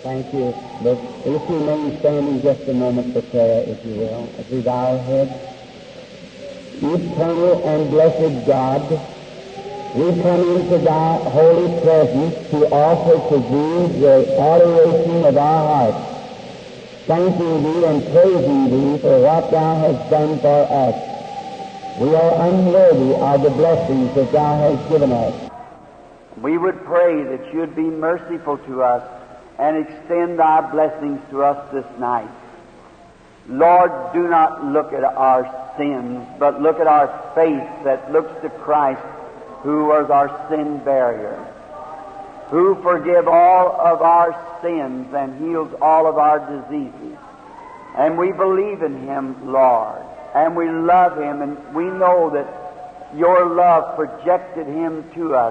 Thank you. But if you remain standing just a moment for prayer, if you will, as we bow our heads. Eternal and blessed God, we come into thy holy presence to offer to thee the adoration of our hearts, thanking thee and praising thee for what thou hast done for us. We are unworthy of the blessings that thou hast given us. We would pray that you'd be merciful to us and extend thy blessings to us this night. Lord, do not look at our sins, but look at our faith that looks to Christ, who was our sin barrier, who forgives all of our sins and heals all of our diseases. And we believe in Him, Lord, and we love Him, and we know that your love projected Him to us.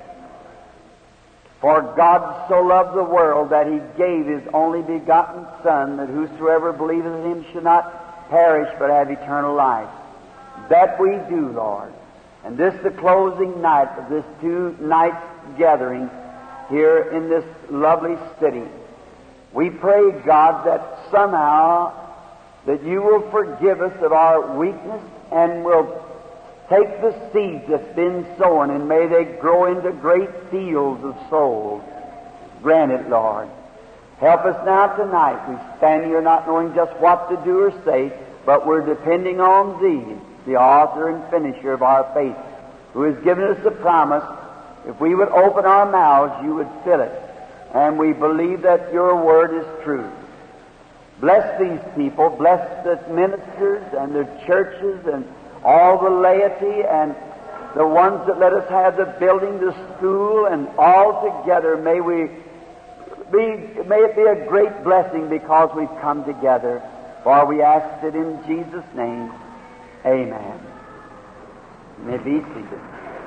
For God so loved the world that He gave His only begotten Son, that whosoever believeth in Him should not perish but have eternal life. That we do, Lord. And this the closing night of this 2 nights gathering here in this lovely city. We pray, God, that somehow that you will forgive us of our weakness and will take the seeds that's been sown, and may they grow into great fields of souls. Grant it, Lord. Help us now tonight. We stand here not knowing just what to do or say, but we're depending on Thee, the author and finisher of our faith, who has given us the promise, if we would open our mouths, you would fill it. And we believe that your word is true. Bless these people, bless the ministers and the churches and all the laity and the ones that let us have the building, the school, and all together may it be a great blessing because we've come together. For we ask it in Jesus' name. Amen. You may be seated.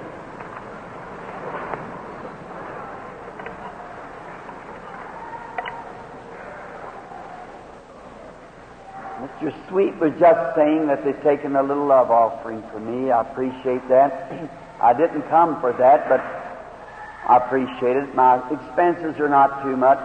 Mr. Sweet was just saying that they've taken a little love offering for me. I appreciate that. I didn't come for that, but I appreciate it. My expenses are not too much.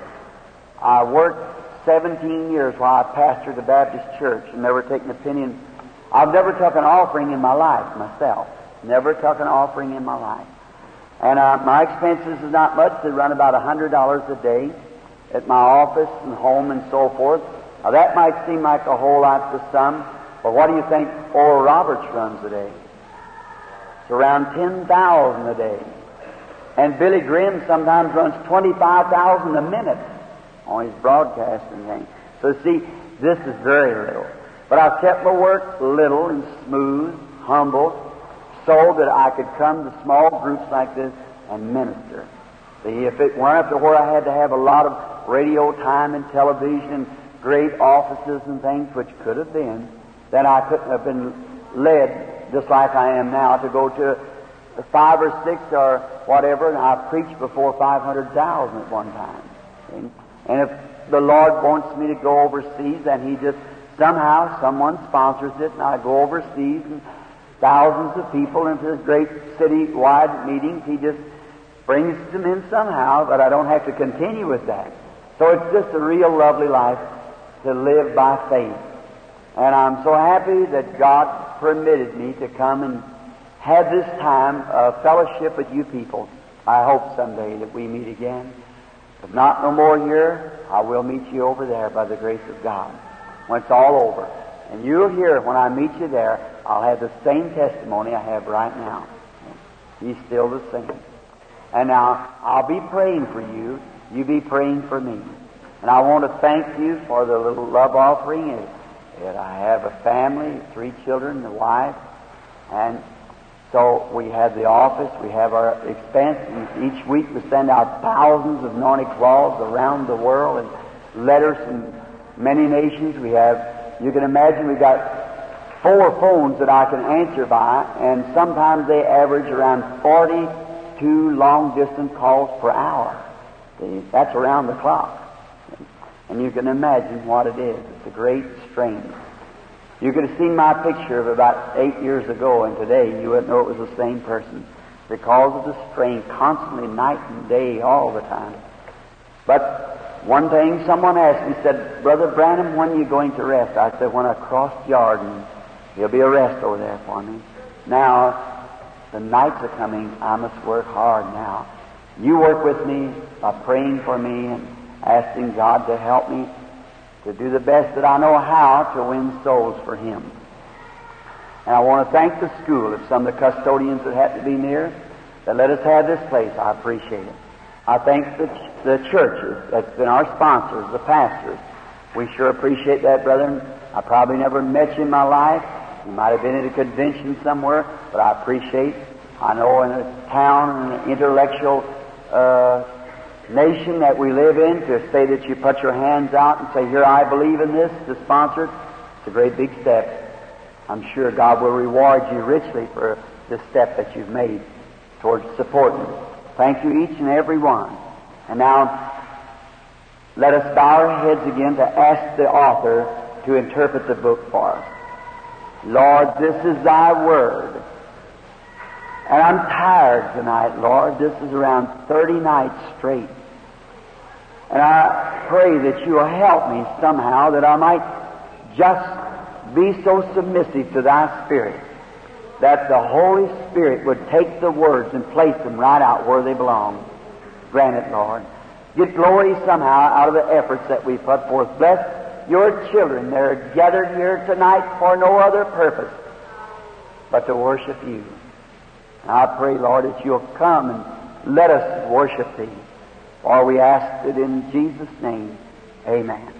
I worked 17 years while I pastored the Baptist church and never taken a penny. I've never took an offering in my life myself. Never took an offering in my life. And my expenses is not much. They run about $100 a day at my office and home and so forth. Now that might seem like a whole lot to some, but what do you think Oral Roberts runs a day? It's around 10,000 a day. And Billy Graham sometimes runs 25,000 a minute on his broadcasting thing. So see, this is very little. But I've kept my work little and smooth, humble, so that I could come to small groups like this and minister. See, if it weren't up to where I had to have a lot of radio time and television and great offices and things, which could have been, then I couldn't have been led, just like I am now, to go to 5 or 6 or whatever, and I preached before 500,000 at one time. See? And if the Lord wants me to go overseas, then He just, somehow, someone sponsors it, and I go overseas, and thousands of people into this great city-wide meetings, He just brings them in somehow, but I don't have to continue with that. So it's just a real lovely life to live by faith. And I'm so happy that God permitted me to come and have this time of fellowship with you people. I hope someday that we meet again. If not no more here, I will meet you over there by the grace of God when it's all over. And you'll hear when I meet you there, I'll have the same testimony I have right now. He's still the same. And now, I'll be praying for you. You be praying for me. And I want to thank you for the little love offering. And I have a family, 3 children, a wife. And so we have the office, we have our expense. And each week we send out thousands of anointed cloths around the world and letters from many nations. We have, you can imagine, we've got 4 phones that I can answer by, and sometimes they average around 42 long-distance calls per hour. See, that's around the clock. And you can imagine what it is. It's a great strain. You could have seen my picture of about 8 years ago, and today you wouldn't know it was the same person because of the strain, constantly, night and day, all the time. But One thing someone asked me, said, Brother Branham, when are you going to rest? I said, when I cross Jordan, there'll be a rest over there for me. Now, the nights are coming. I must work hard now. You work with me by praying for me and asking God to help me to do the best that I know how to win souls for Him. And I want to thank the school, if some of the custodians that had to be near, that let us have this place. I appreciate it. I thank the churches that's been our sponsors, the pastors. We sure appreciate that, brethren. I probably never met you in my life. You might have been at a convention somewhere, but I appreciate. I know in a town, in an intellectual nation that we live in, to say that you put your hands out and say, here, I believe in this, to sponsor it, it's a great big step. I'm sure God will reward you richly for this step that you've made towards supporting. Thank you, each and every one. And now, let us bow our heads again to ask the author to interpret the book for us. Lord, this is Thy Word. And I'm tired tonight, Lord. This is around 30 nights straight. And I pray that You will help me somehow, that I might just be so submissive to Thy Spirit, that the Holy Spirit would take the words and place them right out where they belong. Grant it, Lord. Get glory somehow out of the efforts that we put forth. Bless Your children. They're gathered here tonight for no other purpose but to worship You. And I pray, Lord, that You'll come and let us worship Thee. For we ask it in Jesus' name. Amen.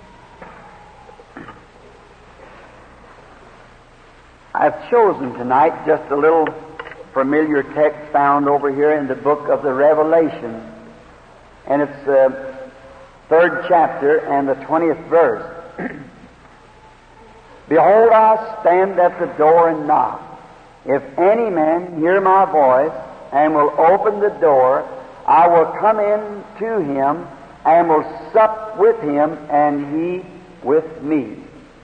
I've chosen tonight just a little familiar text found over here in the book of the Revelation. And it's the 3rd chapter and the 20th verse. Behold, I stand at the door and knock. If any man hear my voice and will open the door, I will come in to him and will sup with him and he with me.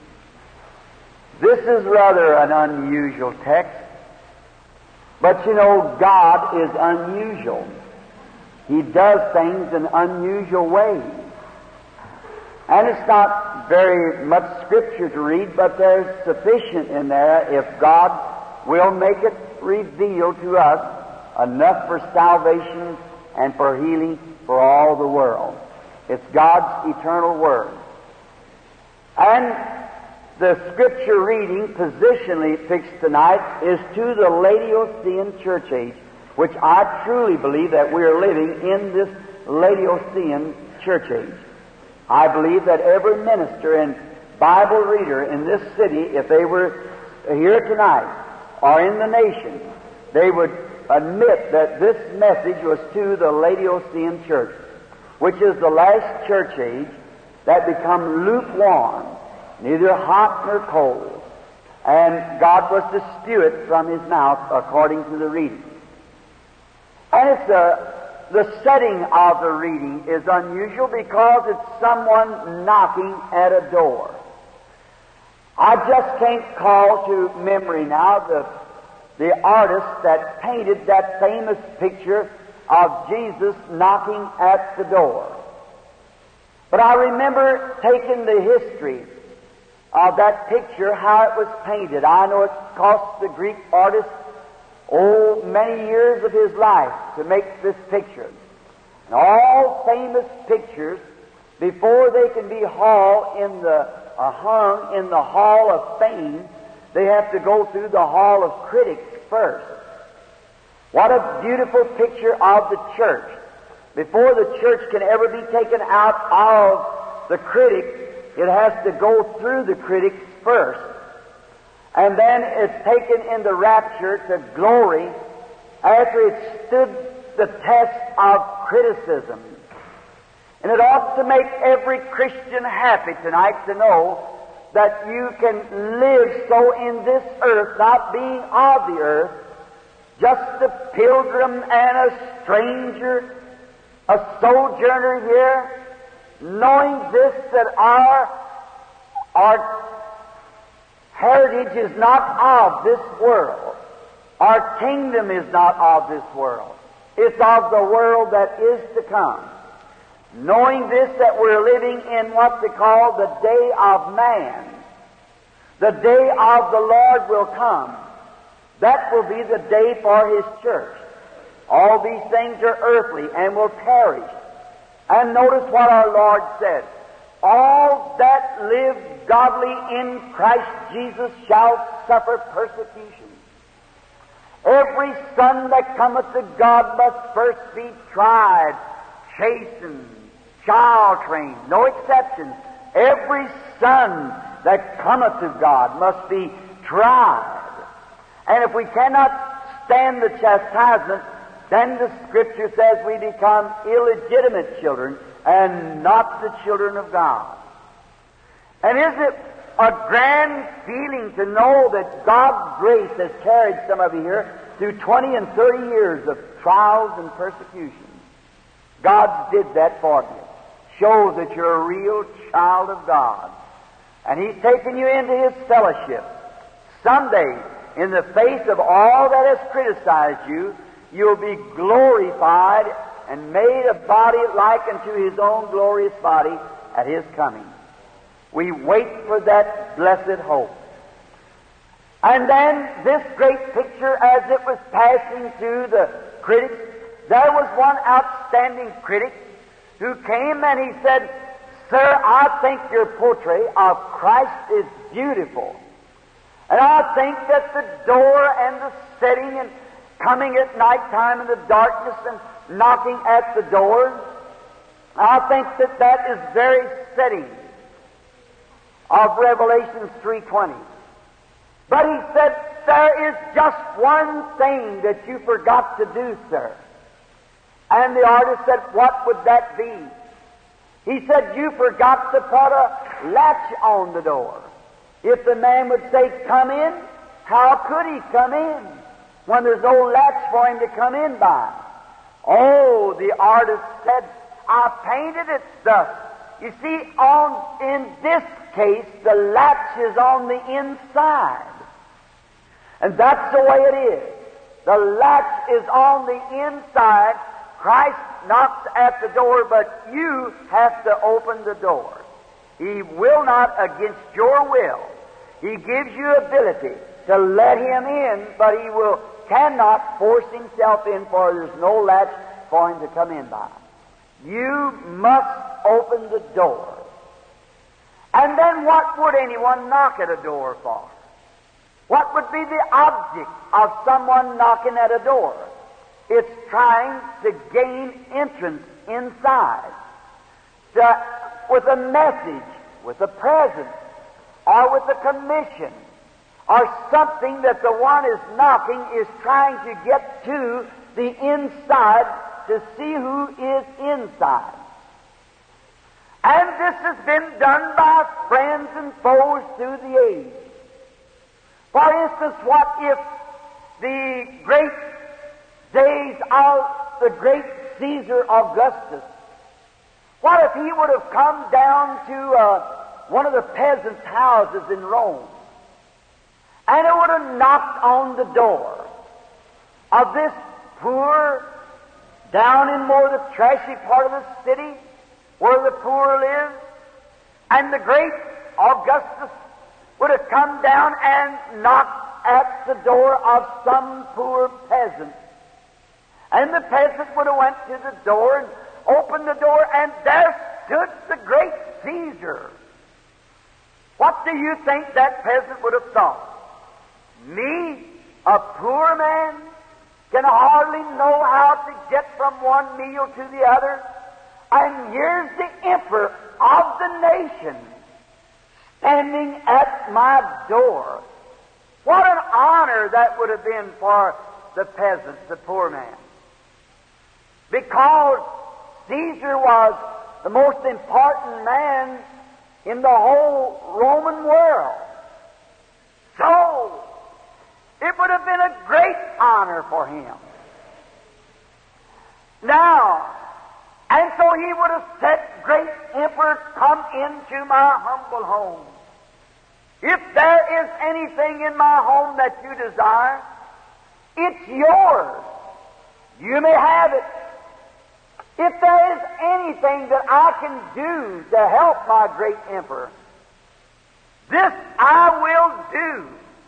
This is rather an unusual text, but you know, God is unusual. He does things in unusual ways. And it's not very much Scripture to read, but there's sufficient in there if God will make it reveal to us enough for salvation and for healing for all the world. It's God's eternal Word. And the Scripture reading positionally fixed tonight is to the Laodicean church age, which I truly believe that we are living in this Laodicean church age. I believe that every minister and Bible reader in this city, if they were here tonight or in the nation, they would admit that this message was to the Laodicean church, which is the last church age that become lukewarm, neither hot nor cold. And God was to spew it from His mouth according to the reading. And it's the setting of the reading is unusual because it's someone knocking at a door. I just can't call to memory now the artist that painted that famous picture of Jesus knocking at the door. But I remember taking the history of that picture, how it was painted. I know it cost the Greek artist many years of his life to make this picture. And all famous pictures, before they can be hung in the Hall of Fame, they have to go through the Hall of Critics first. What a beautiful picture of the church. Before the church can ever be taken out of the critics, it has to go through the critics first. And then it's taken in the rapture to glory after it stood the test of criticism. And it ought to make every Christian happy tonight to know that you can live so in this earth, not being of the earth, just a pilgrim and a stranger, a sojourner here, knowing this, that our heritage is not of this world. Our kingdom is not of this world. It's of the world that is to come. knowing this, that we're living in what they call the day of man. The day of the Lord will come. That will be the day for His church. All these things are earthly and will perish. And notice what our Lord said. All that live godly in Christ Jesus shall suffer persecution. Every son that cometh to God must first be tried, chastened, child-trained, no exceptions. Every son that cometh to God must be tried. And if we cannot stand the chastisement, then the Scripture says we become illegitimate children and not the children of God. And isn't it a grand feeling to know that God's grace has carried some of you here through 20 and 30 years of trials and persecutions? God did that for you. Shows that you're a real child of God. And He's taken you into His fellowship. Someday, in the face of all that has criticized you, you'll be glorified and made a body like unto His own glorious body at His coming. We wait for that blessed hope. And then this great picture, as it was passing through the critics, there was one outstanding critic who came and he said, "Sir, I think your portrait of Christ is beautiful. And I think that the door and the setting and coming at night time in the darkness and knocking at the door, I think that that is very setting of Revelation 3:20. But he said, there is just one thing that you forgot to do, sir." And the artist said, "What would that be?" He said, "You forgot to put a latch on the door. If the man would say, 'Come in,' how could he come in when there's no latch for him to come in by?" Oh, the artist said, "I painted it thus." You see, in this case, the latch is on the inside. And that's the way it is. The latch is on the inside. Christ knocks at the door, but you have to open the door. He will not against your will. He gives you ability to let Him in, but He cannot force Himself in, for there's no latch for Him to come in by. You must open the door. And then what would anyone knock at a door for? What would be the object of someone knocking at a door? It's trying to gain entrance inside, with a message, with a present, or with a commission, or something that the one is knocking is trying to get to the inside to see who is inside. And this has been done by friends and foes through the age. For instance, what if the great days of the great Caesar Augustus, what if he would have come down to one of the peasants' houses in Rome, and it would have knocked on the door of this poor, down in more the trashy part of the city where the poor live, and the great Augustus would have come down and knocked at the door of some poor peasant. And the peasant would have went to the door and opened the door, and there stood the great Caesar. What do you think that peasant would have thought? Me, a poor man, can hardly know how to get from one meal to the other, and here's the emperor of the nation standing at my door. What an honor that would have been for the peasant, the poor man. Because Caesar was the most important man in the whole Roman world. So, it would have been a great honor for him. Now, and so he would have said, "Great Emperor, come into my humble home. If there is anything in my home that you desire, it's yours. You may have it." If there is anything that I can do to help my great emperor, this I will do.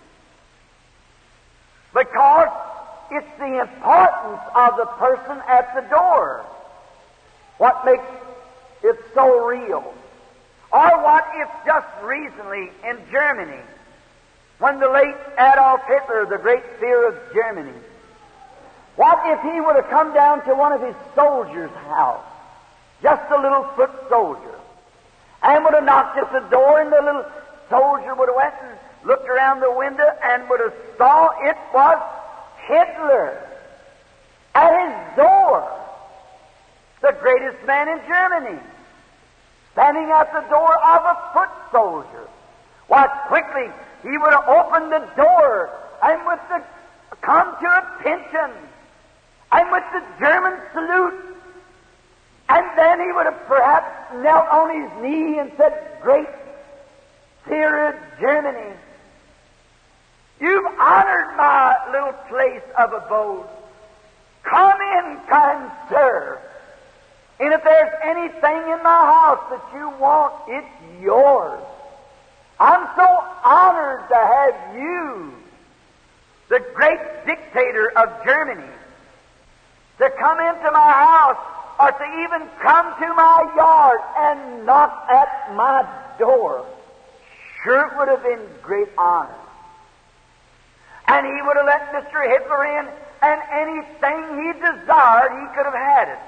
Because it's the importance of the person at the door what makes it so real. Or what if just recently in Germany, when the late Adolf Hitler, the great fear of Germany, what if he would have come down to one of his soldiers' house, just a little foot soldier, and would have knocked at the door, and the little soldier would have went and looked around the window and would have saw it was Hitler at his door, the greatest man in Germany, standing at the door of a foot soldier. Why, quickly he would have opened the door and with the come to attention and with the German salute, and then he would have perhaps knelt on his knee and said, "Great Führer Germany, you've honored my little place of abode. Come in, kind sir. And if there's anything in my house that you want, it's yours. I'm so honored to have you, the great dictator of Germany, to come into my house or to even come to my yard and knock at my door." Sure, it would have been great honor. And he would have let Mr. Hitler in, and anything he desired, he could have had it.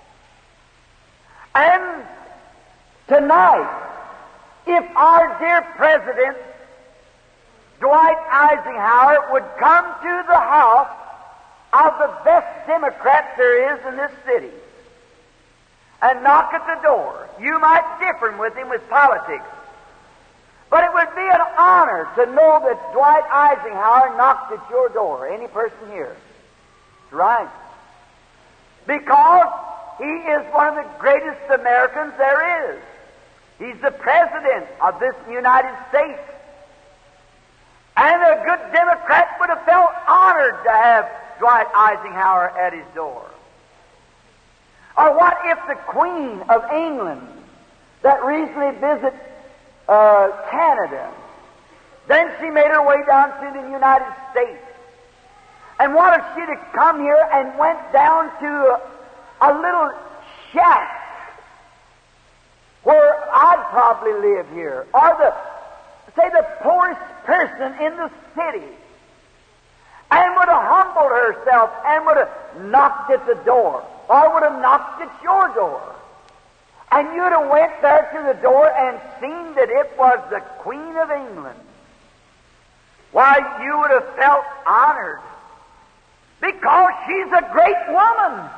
And tonight, if our dear President, Dwight Eisenhower, would come to the house of the best Democrat there is in this city and knock at the door, you might differ with him with politics, but it would be an honor to know that Dwight Eisenhower knocked at your door, any person here. That's right. Because he is one of the greatest Americans there is. He's the President of this United States. And a good Democrat would have felt honored to have Dwight Eisenhower at his door. Or what if the Queen of England, that recently visited Canada, then she made her way down to the United States, and what if she'd have come here and went down to a little shack where I'd probably live here, or the poorest person in the city, and would have humbled herself and would have knocked at the door, or would have knocked at your door, and you'd have went there to the door and seen that it was the Queen of England. Why, you would have felt honored, because she's a great woman.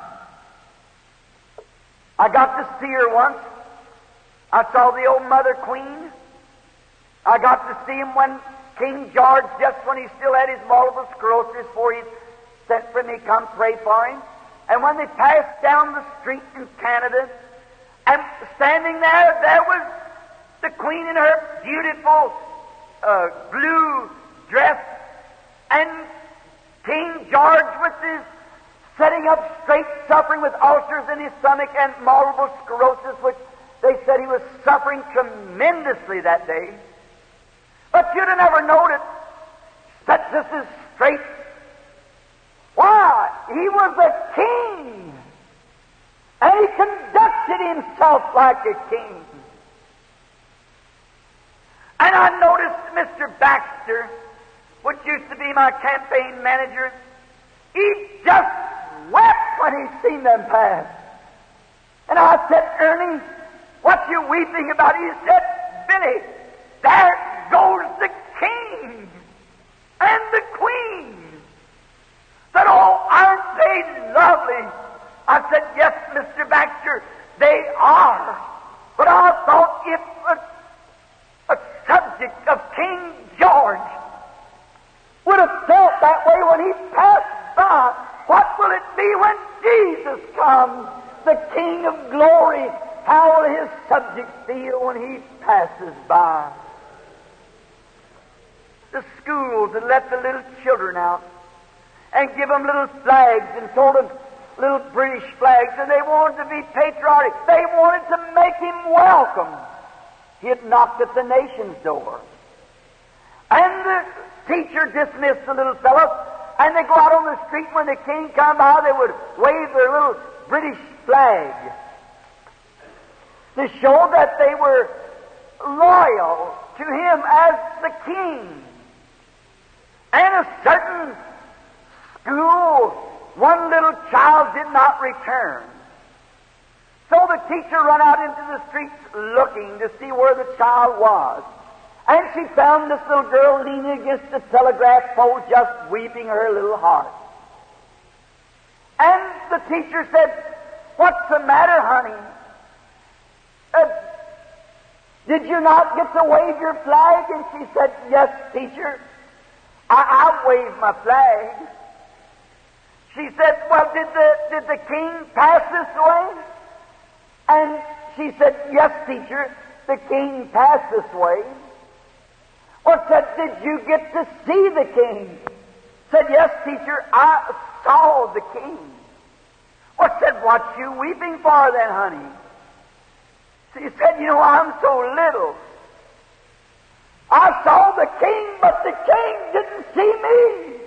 I got to see her once. I saw the old Mother Queen. I got to see him when King George, just when he still had his multiple sclerosis, before he sent for me, come pray for him. And when they passed down the street in Canada, and standing there was the Queen in her beautiful blue dress, and King George with his sitting up straight, suffering with ulcers in his stomach and multiple sclerosis, which they said he was suffering tremendously that day. But you'd have never noticed that this is straight. Why? He was a king, and he conducted himself like a king. And I noticed Mr. Baxter, which used to be my campaign manager, he just wept when he seen them pass. And I said, "Ernie, what you weeping about?" He said, "Billy, there goes the king and the queen. Said, oh, aren't they lovely?" I said, "Yes, Mr. Baxter, they are." But I thought if a subject of King George would have felt that way when he passed by, what will it be when Jesus comes, the King of glory? How will his subjects feel when he passes by? The schools that let the little children out and give them little flags and told them, little British flags, and they wanted to be patriotic. They wanted to make him welcome. He had knocked at the nation's door. And the teacher dismissed the little fellow, and they go out on the street. When the king come by, they would wave their little British flag to show that they were loyal to him as the king. And a certain school, one little child did not return. So the teacher ran out into the streets looking to see where the child was. And she found this little girl leaning against the telegraph pole, just weeping her little heart. And the teacher said, "What's the matter, honey? Did you not get to wave your flag?" And she said, "Yes, teacher, I waved my flag." She said, "Well, did the king pass this way?" And she said, "Yes, teacher, the king passed this way." Well, said, "Did you get to see the king?" Said, "Yes, teacher, I saw the king." Well, said, "What you weeping for then, honey?" She said, "You know, I'm so little. I saw the king, but the king didn't see me."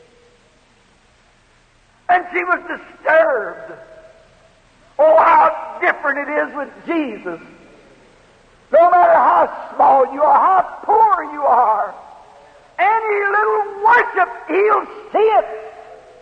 And she was disturbed. Oh, how different it is with Jesus. No matter how small you are, how poor you are, any little worship, He'll see it.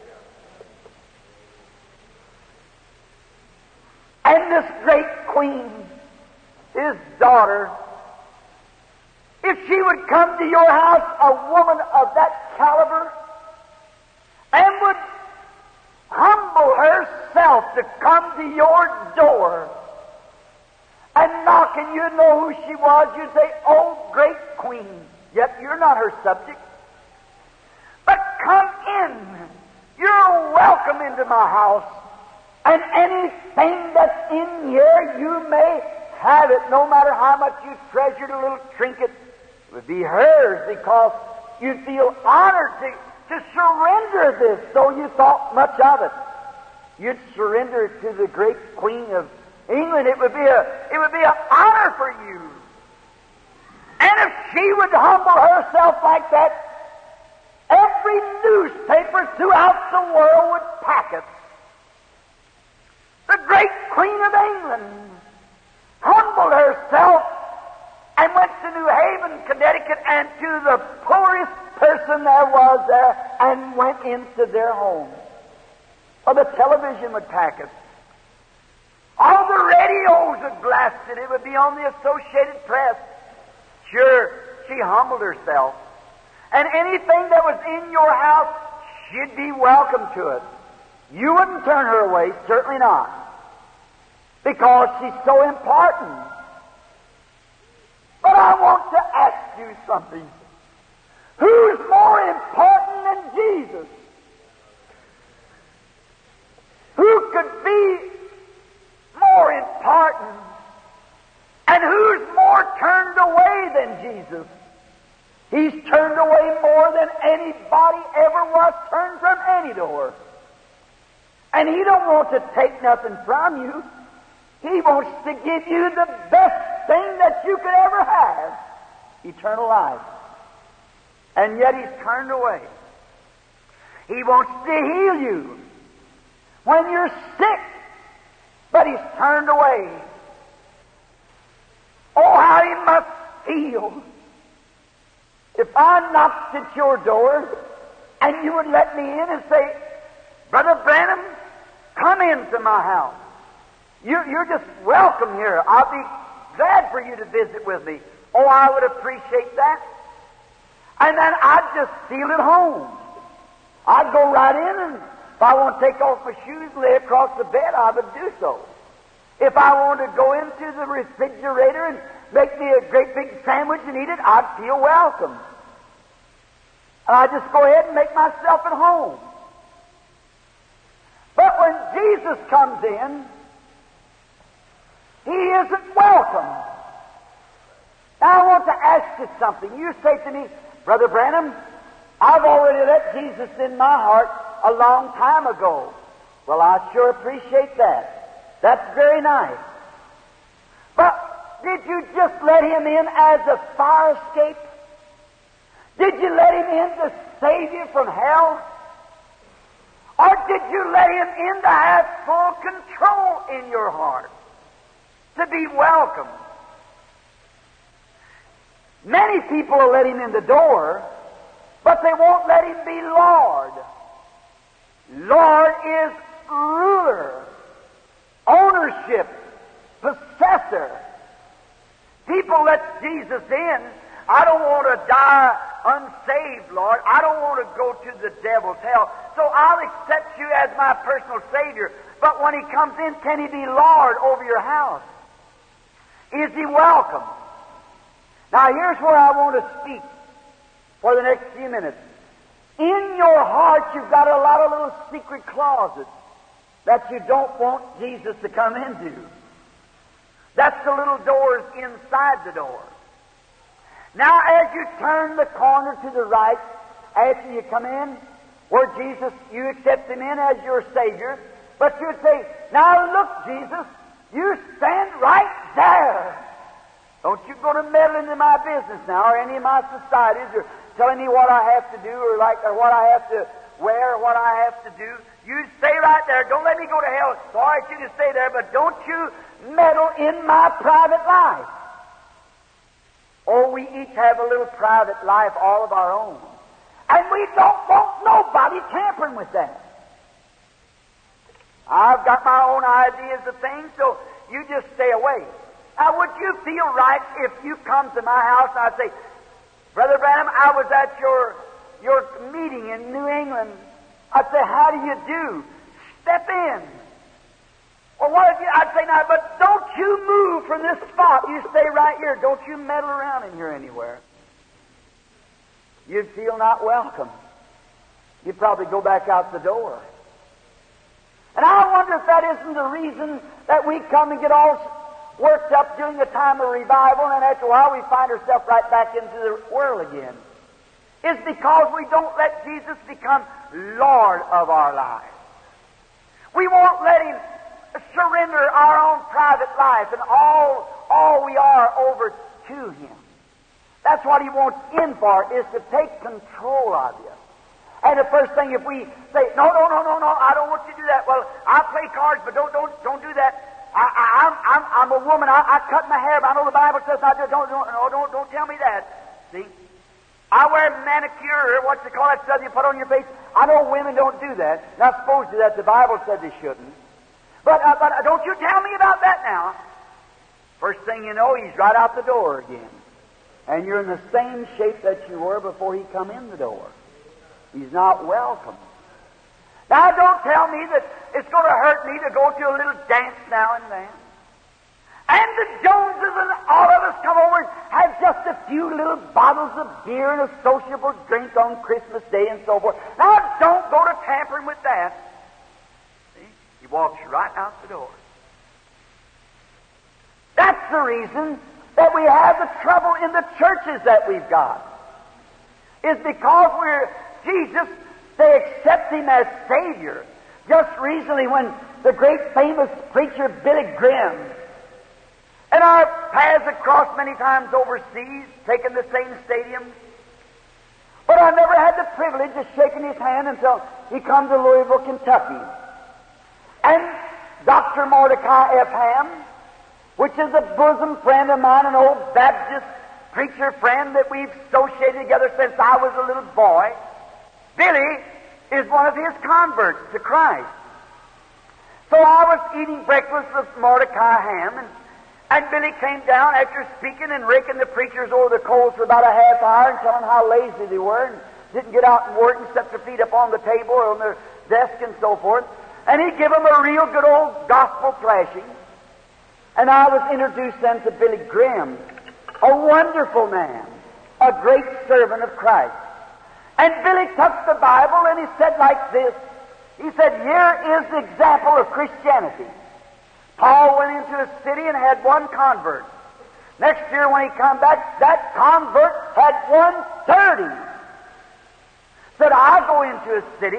And this great queen, His daughter, if she would come to your house, a woman of that caliber, and would humble herself to come to your door and knock, and you'd know who she was, you'd say, "Oh, great queen." Yet you're not her subject. But come in. You're welcome into my house. And anything that's in here, you may have it, no matter how much you treasured a little trinket. It would be hers, because you'd feel honored to surrender this, though you thought much of it. You'd surrender it to the great Queen of England. It would be an honor for you. And if she would humble herself like that, every newspaper throughout the world would pack it. The great Queen of England humbled herself and went to New Haven, Connecticut, and to the poorest person there was there, and went into their home. Or the television would pack it. All the radios would blast it. It would be on the Associated Press. Sure, she humbled herself. And anything that was in your house, she'd be welcome to it. You wouldn't turn her away, certainly not, because she's so important. But I want to ask you something. Who's more important than Jesus? Who could be more important? And who's more turned away than Jesus? He's turned away more than anybody ever was turned from any door. And He don't want to take nothing from you. He wants to give you the best thing that you could ever have, eternal life. And yet He's turned away. He wants to heal you when you're sick, but He's turned away. Oh, how He must feel if I knocked at your door and you would let me in and say, "Brother Branham, come into my house. You're just welcome here. I'll be glad for you to visit with me." Oh, I would appreciate that. And then I'd just feel at home. I'd go right in, and if I want to take off my shoes and lay across the bed, I would do so. If I wanted to go into the refrigerator and make me a great big sandwich and eat it, I'd feel welcome. And I'd just go ahead and make myself at home. But when Jesus comes in, He isn't welcome. Now I want to ask you something. You say to me, "Brother Branham, I've already let Jesus in my heart a long time ago. Well, I sure appreciate that. That's very nice. But did you just let Him in as a fire escape? Did you let Him in to save you from hell? Or did you let Him in to have full control in your heart? To be welcome? Many people will let Him in the door, but they won't let Him be Lord. Lord is ruler, ownership, possessor. People let Jesus in. I don't want to die unsaved, Lord. I don't want to go to the devil's hell. So I'll accept you as my personal Savior. But when He comes in, can He be Lord over your house? Is He welcome? Now here's where I want to speak for the next few minutes. In your heart you've got a lot of little secret closets that you don't want Jesus to come into. That's the little doors inside the door. Now as you turn the corner to the right, after you come in, where Jesus, you accept Him in as your Savior, but you'd say, now look, Jesus, you stand right there. Don't you go to meddle into my business now, or any of my societies, or telling me what I have to do, or what I have to wear, or what I have to do. You stay right there. Don't let me go to hell. It's all right, you can stay there, but don't you meddle in my private life. Oh, we each have a little private life all of our own. And we don't want nobody tampering with that. I've got my own ideas of things, so you just stay away. Now, would you feel right if you come to my house and I'd say, Brother Branham, I was at your meeting in New England. I'd say, how do you do? Step in. Or what if you, I'd say, now, but don't you move from this spot. You stay right here. Don't you meddle around in here anywhere. You'd feel not welcome. You'd probably go back out the door. And I wonder if that isn't the reason that we come and get all worked up during the time of revival, and after a while we find ourselves right back into the world again. It's because we don't let Jesus become Lord of our lives. We won't let Him surrender our own private life and all we are over to Him. That's what He wants in for, is to take control of you. And the first thing, if we say, no, I don't want you to do that. Well, I play cards, but don't do that. I'm a woman. I cut my hair, but I know the Bible says I do. Don't tell me that. See? I wear manicure, or what you call that stuff you put on your face. I know women don't do that. Not supposed to do that. The Bible said they shouldn't. But don't you tell me about that now. First thing you know, He's right out the door again. And you're in the same shape that you were before He come in the door. He's not welcome. Now, don't tell me that it's going to hurt me to go to a little dance now and then. And the Joneses and all of us come over and have just a few little bottles of beer and a sociable drink on Christmas Day and so forth. Now, don't go to tampering with that. See? He walks right out the door. That's the reason that we have the trouble in the churches that we've got. Is because Jesus, they accept Him as Savior. Just recently when the great famous preacher Billy Graham, and our paths have crossed many times overseas, taking the same stadium, but I never had the privilege of shaking his hand until he come to Louisville, Kentucky. And Dr. Mordecai F. Ham, which is a bosom friend of mine, an old Baptist preacher friend that we've associated together since I was a little boy, Billy is one of his converts to Christ. So I was eating breakfast with Mordecai Ham, and Billy came down after speaking and raking the preachers over the coals for about a half hour and telling how lazy they were and didn't get out and work and set their feet up on the table or on their desk and so forth. And he gave them a real good old gospel thrashing. And I was introduced then to Billy Graham, a wonderful man, a great servant of Christ. And Billy took the Bible and he said like this. He said, here is the example of Christianity. Paul went into a city and had one convert. Next year when he come back, that convert had 130. Said, I go into a city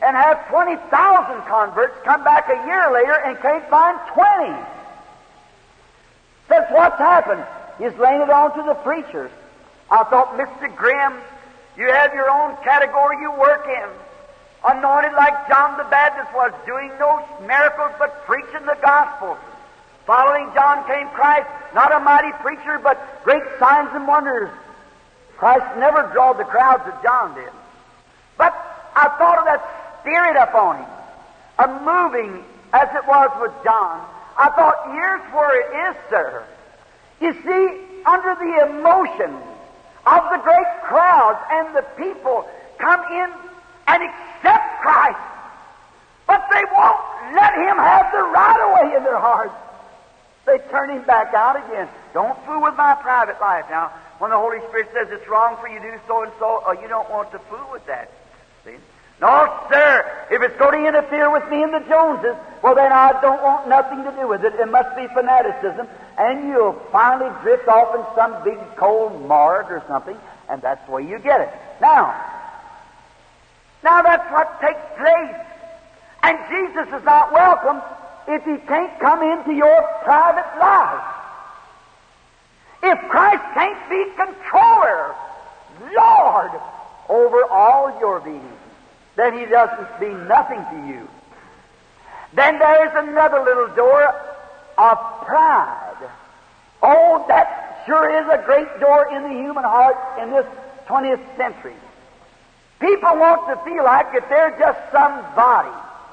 and have 20,000 converts come back a year later and can't find 20. That's what's happened. He's laying it on to the preachers. I thought, Mr. Grimm, you have your own category you work in. Anointed like John the Baptist was, doing no miracles but preaching the gospel. Following John came Christ, not a mighty preacher, but great signs and wonders. Christ never drawed the crowds that John did. But I thought of that spirit upon him, a moving as it was with John. I thought, here's where it is, sir. You see, under the emotion of the great crowds and the people come in and accept Christ, but they won't let Him have the right of way in their hearts. They turn Him back out again. Don't fool with my private life. Now, when the Holy Spirit says it's wrong for you to do so and so, you don't want to fool with that. See? No, sir. If it's going to interfere with me and the Joneses, well, then I don't want nothing to do with it. It must be fanaticism, and you'll finally drift off in some big cold morgue or something, and that's the way you get it. Now that's what takes place. And Jesus is not welcome if He can't come into your private life. If Christ can't be controller, Lord, over all your being, then He doesn't mean nothing to you. Then there is another little door of pride. Oh, that sure is a great door in the human heart in this 20th century. People want to feel like if they're just somebody.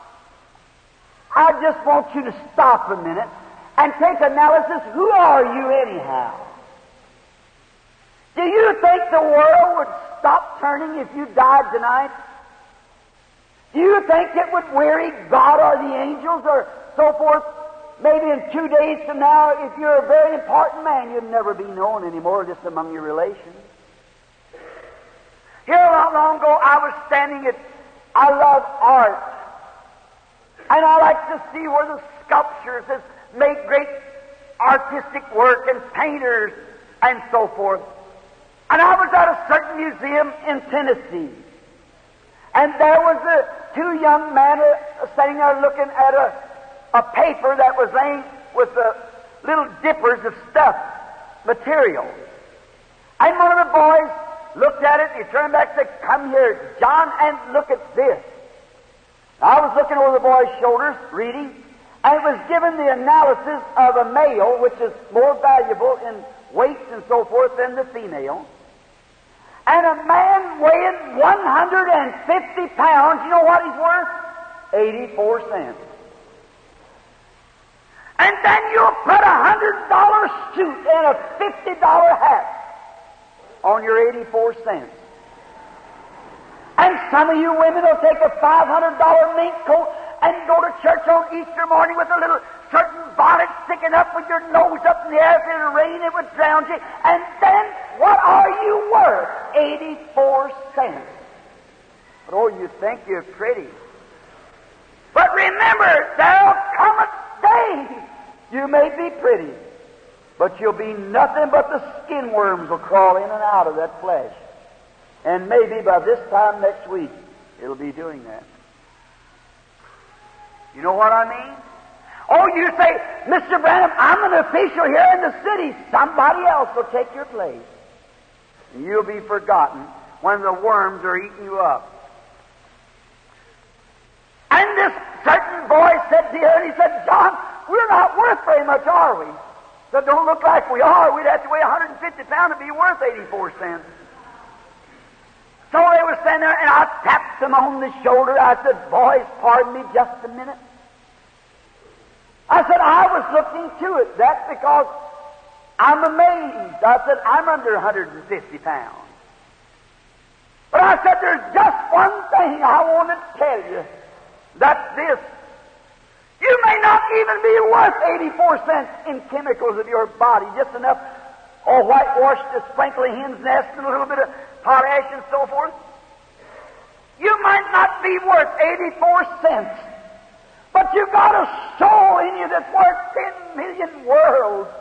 I just want you to stop a minute and take analysis. Who are you anyhow? Do you think the world would stop turning if you died tonight? Do you think it would weary God or the angels or so forth? Maybe in 2 days from now, if you're a very important man, you'd never be known anymore just among your relations. Here not long ago, I was standing at, I love art. And I like to see where the sculptures have made great artistic work and painters and so forth. And I was at a certain museum in Tennessee. And there was two young men sitting there looking at a paper that was laying with little dippers of stuff, material. And one of the boys looked at it, he turned back and said, "Come here, John, and look at this." I was looking over the boy's shoulders, reading, and it was given the analysis of a male, which is more valuable in weights and so forth than the female. And a man weighing 150 pounds, you know what he's worth? 84 cents. And then you'll put $100 suit and a $50 hat on your 84 cents. And some of you women will take a $500 mink coat and go to church on Easter morning with a little certain bonnet sticking up with your nose up in the air. If it would rain, it would drown you. And then, what are you worth? 84 cents. But oh, you think you're pretty. But remember, there'll come a day you may be pretty, but you'll be nothing but the skin worms will crawl in and out of that flesh. And maybe by this time next week, it'll be doing that. You know what I mean? Oh, you say, "Mr. Branham, I'm an official here in the city. Somebody else will take your place." And you'll be forgotten when the worms are eating you up. And this certain boy said to her, and he said, "John, we're not worth very much, are we?" So don't look like we are. We'd have to weigh 150 pounds to be worth 84 cents. So they were standing there, and I tapped them on the shoulder. I said, "Boys, pardon me just a minute." I said, "I was looking to it. That's because I'm amazed." I said, "I'm under 150 pounds. But I said, there's just one thing I want to tell you. That's this. You may not even be worth 84 cents in chemicals of your body, just enough, whitewash to sprinkle a hen's nest and a little bit of potash and so forth. You might not be worth 84 cents, but you've got a soul in you that's worth 10 million worlds.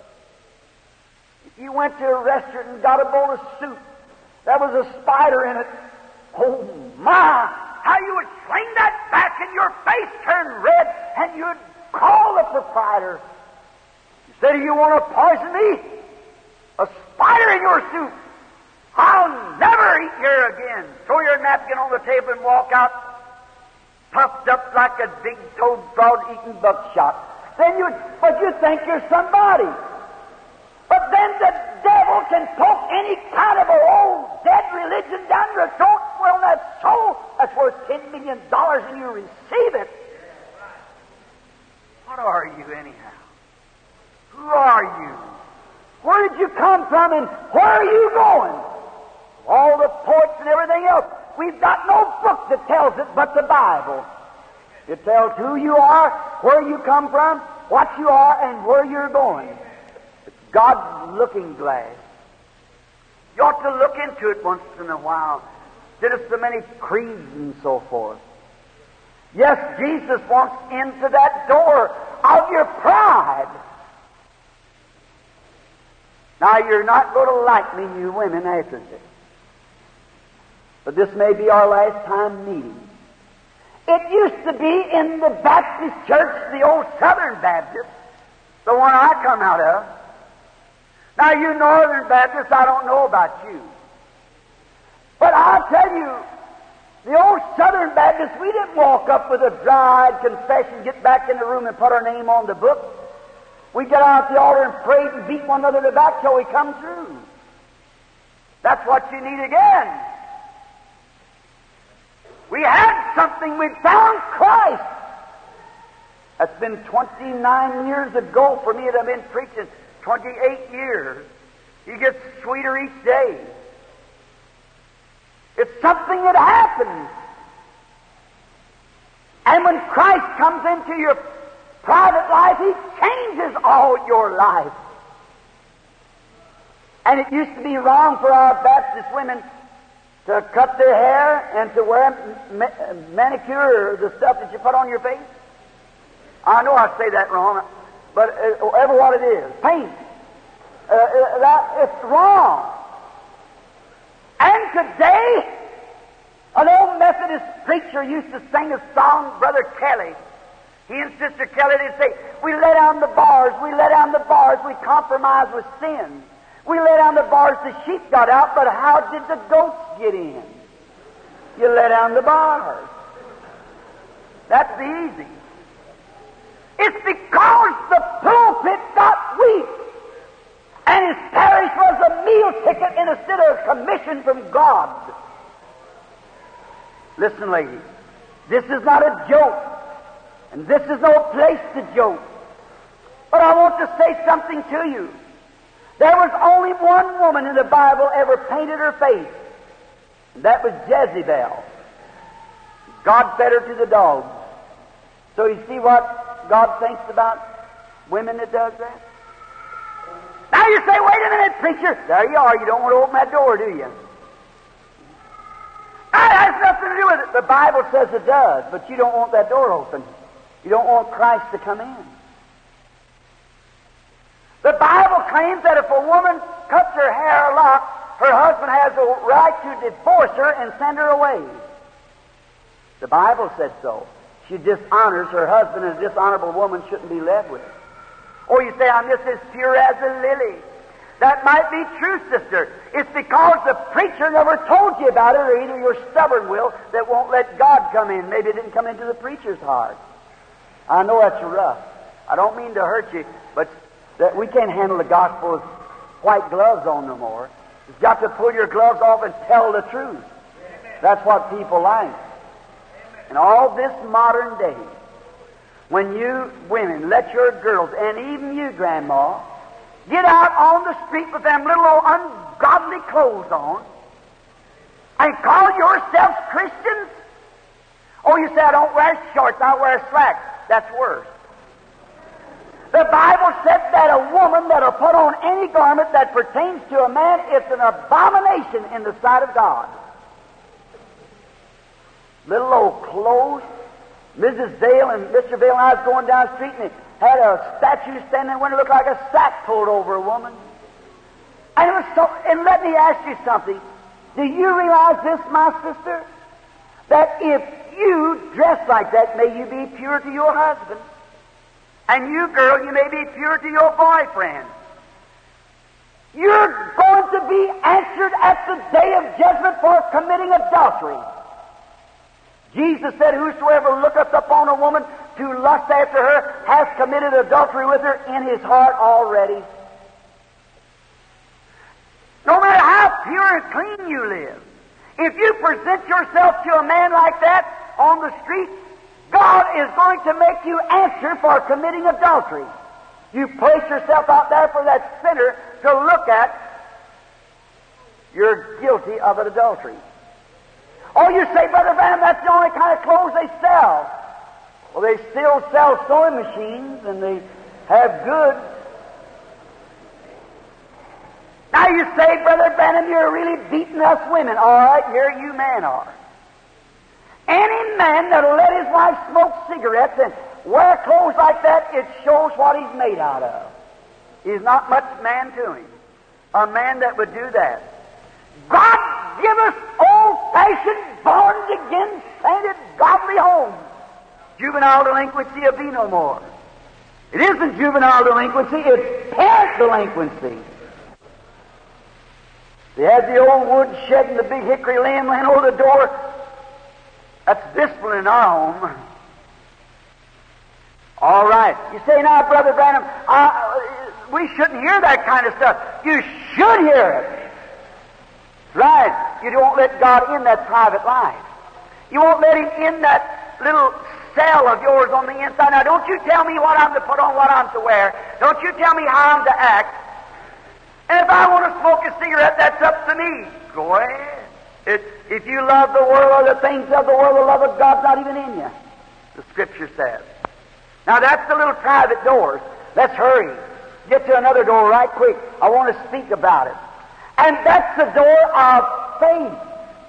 If you went to a restaurant and got a bowl of soup, there was a spider in it. Oh my! how you would sling that back and your face turn red and you'd call the proprietor. You say, do you want to poison me? A spider in your soup. I'll never eat here again. Throw your napkin on the table and walk out, puffed up like a big-toed frog eating buckshot. But you think you're somebody. But then the devil can poke any kind of a old dead religion down your throat. Well, that's so. That's worth $10 million and you receive it. What are you anyhow? Who are you? Where did you come from and where are you going? All the poets and everything else. We've got no book that tells it but the Bible. It tells who you are, where you come from, what you are, and where you're going. It's God's looking glass. You ought to look into it once in a while. Instead of so many creeds and so forth. Yes, Jesus wants into that door of your pride. Now, you're not going to like me, you women, after this. But this may be our last time meeting. It used to be in the Baptist church, the old Southern Baptist, the one I come out of. Now, you Northern Baptists, I don't know about you. But I'll tell you, the old Southern Baptists, we didn't walk up with a dry-eyed confession, get back in the room and put our name on the book. We got out at the altar and prayed and beat one another to the back till we come through. That's what you need again. We had something. We found Christ. That's been 29 years ago for me that I've been preaching. 28 years. He gets sweeter each day. It's something that happens. And when Christ comes into your private life, He changes all your life. And it used to be wrong for our Baptist women to cut their hair and to wear manicure, or the stuff that you put on your face. I know I say that wrong, but whatever what it is, paint. It's wrong. And today, an old Methodist preacher used to sing a song, Brother Kelly. He and Sister Kelly, they'd say, we let down the bars, we let down the bars, we compromise with sin. We let down the bars, the sheep got out, but how did the goats get in? You let down the bars. That's the easy. It's because the pulpit got weak, and his parish was a meal ticket instead of a commission from God. Listen, ladies, this is not a joke, and this is no place to joke. But I want to say something to you. There was only one woman in the Bible ever painted her face, and that was Jezebel. God fed her to the dogs. So you see what God thinks about women that does that? Now you say, wait a minute, preacher. There you are. You don't want to open that door, do you? That has nothing to do with it. The Bible says it does, but you don't want that door open. You don't want Christ to come in. The Bible claims that if a woman cuts her hair a lock, her husband has a right to divorce her and send her away. The Bible said so. She dishonors her husband, and a dishonorable woman shouldn't be led with. Oh, you say, I'm just as pure as a lily. That might be true, sister. It's because the preacher never told you about it, or either your stubborn will that won't let God come in. Maybe it didn't come into the preacher's heart. I know that's rough. I don't mean to hurt you, but that we can't handle the gospel with white gloves on no more. You've got to pull your gloves off and tell the truth. That's what people like. In all this modern day, when you women let your girls, and even you, Grandma, get out on the street with them little old ungodly clothes on and call yourselves Christians? Oh, you say, I don't wear shorts, I wear slacks. That's worse. The Bible said that a woman that'll put on any garment that pertains to a man, it's an abomination in the sight of God. Little old clothes. Mrs. Vale and Mr. Vale and I was going down the street, and they had a statue standing there when it looked like a sack pulled over a woman. And it was so. And let me ask you something. Do you realize this, my sister? that if you dress like that, may you be pure to your husband. And you, girl, you may be pure to your boyfriend. You're going to be answered at the day of judgment for committing adultery. Jesus said, whosoever looketh upon a woman to lust after her has committed adultery with her in his heart already. No matter how pure and clean you live, if you present yourself to a man like that on the street, God is going to make you answer for committing adultery. You place yourself out there for that sinner to look at, you're guilty of an adultery. Oh, you say, Brother Branham, that's the only kind of clothes they sell. Well, they still sell sewing machines, and they have goods. Now you say, Brother Branham, you're really beating us women. All right, here you men are. Any man that'll let his wife smoke cigarettes and wear clothes like that, it shows what he's made out of. He's not much man to him. A man that would do that. God give us old-fashioned, born-again, sainted, godly homes. Juvenile delinquency will be no more. It isn't juvenile delinquency, it's parent delinquency. They had the old wood shed and the big hickory limb laying over the door. That's discipline in our home. All right. You say, now, Brother Branham, we shouldn't hear that kind of stuff. You should hear it. Right. You don't let God in that private life. You won't let Him in that little cell of yours on the inside. Now, don't you tell me what I'm to put on, what I'm to wear. Don't you tell me how I'm to act. And if I want to smoke a cigarette, that's up to me. Go ahead. If you love the world or the things of the world, the love of God's not even in you, the Scripture says. Now, that's the little private doors. Let's hurry. Get to another door right quick. I want to speak about it. And that's the door of faith.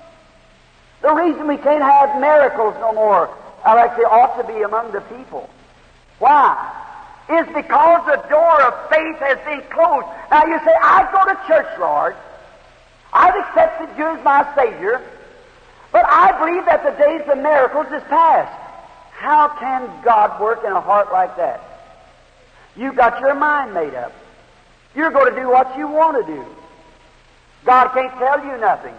The reason we can't have miracles no more, like they ought to be among the people. Why? Is because the door of faith has been closed. Now you say, I go to church, Lord. I've accepted you as my Savior, but I believe that the days of miracles is past. How can God work in a heart like that? You've got your mind made up. You're going to do what you want to do. God can't tell you nothing.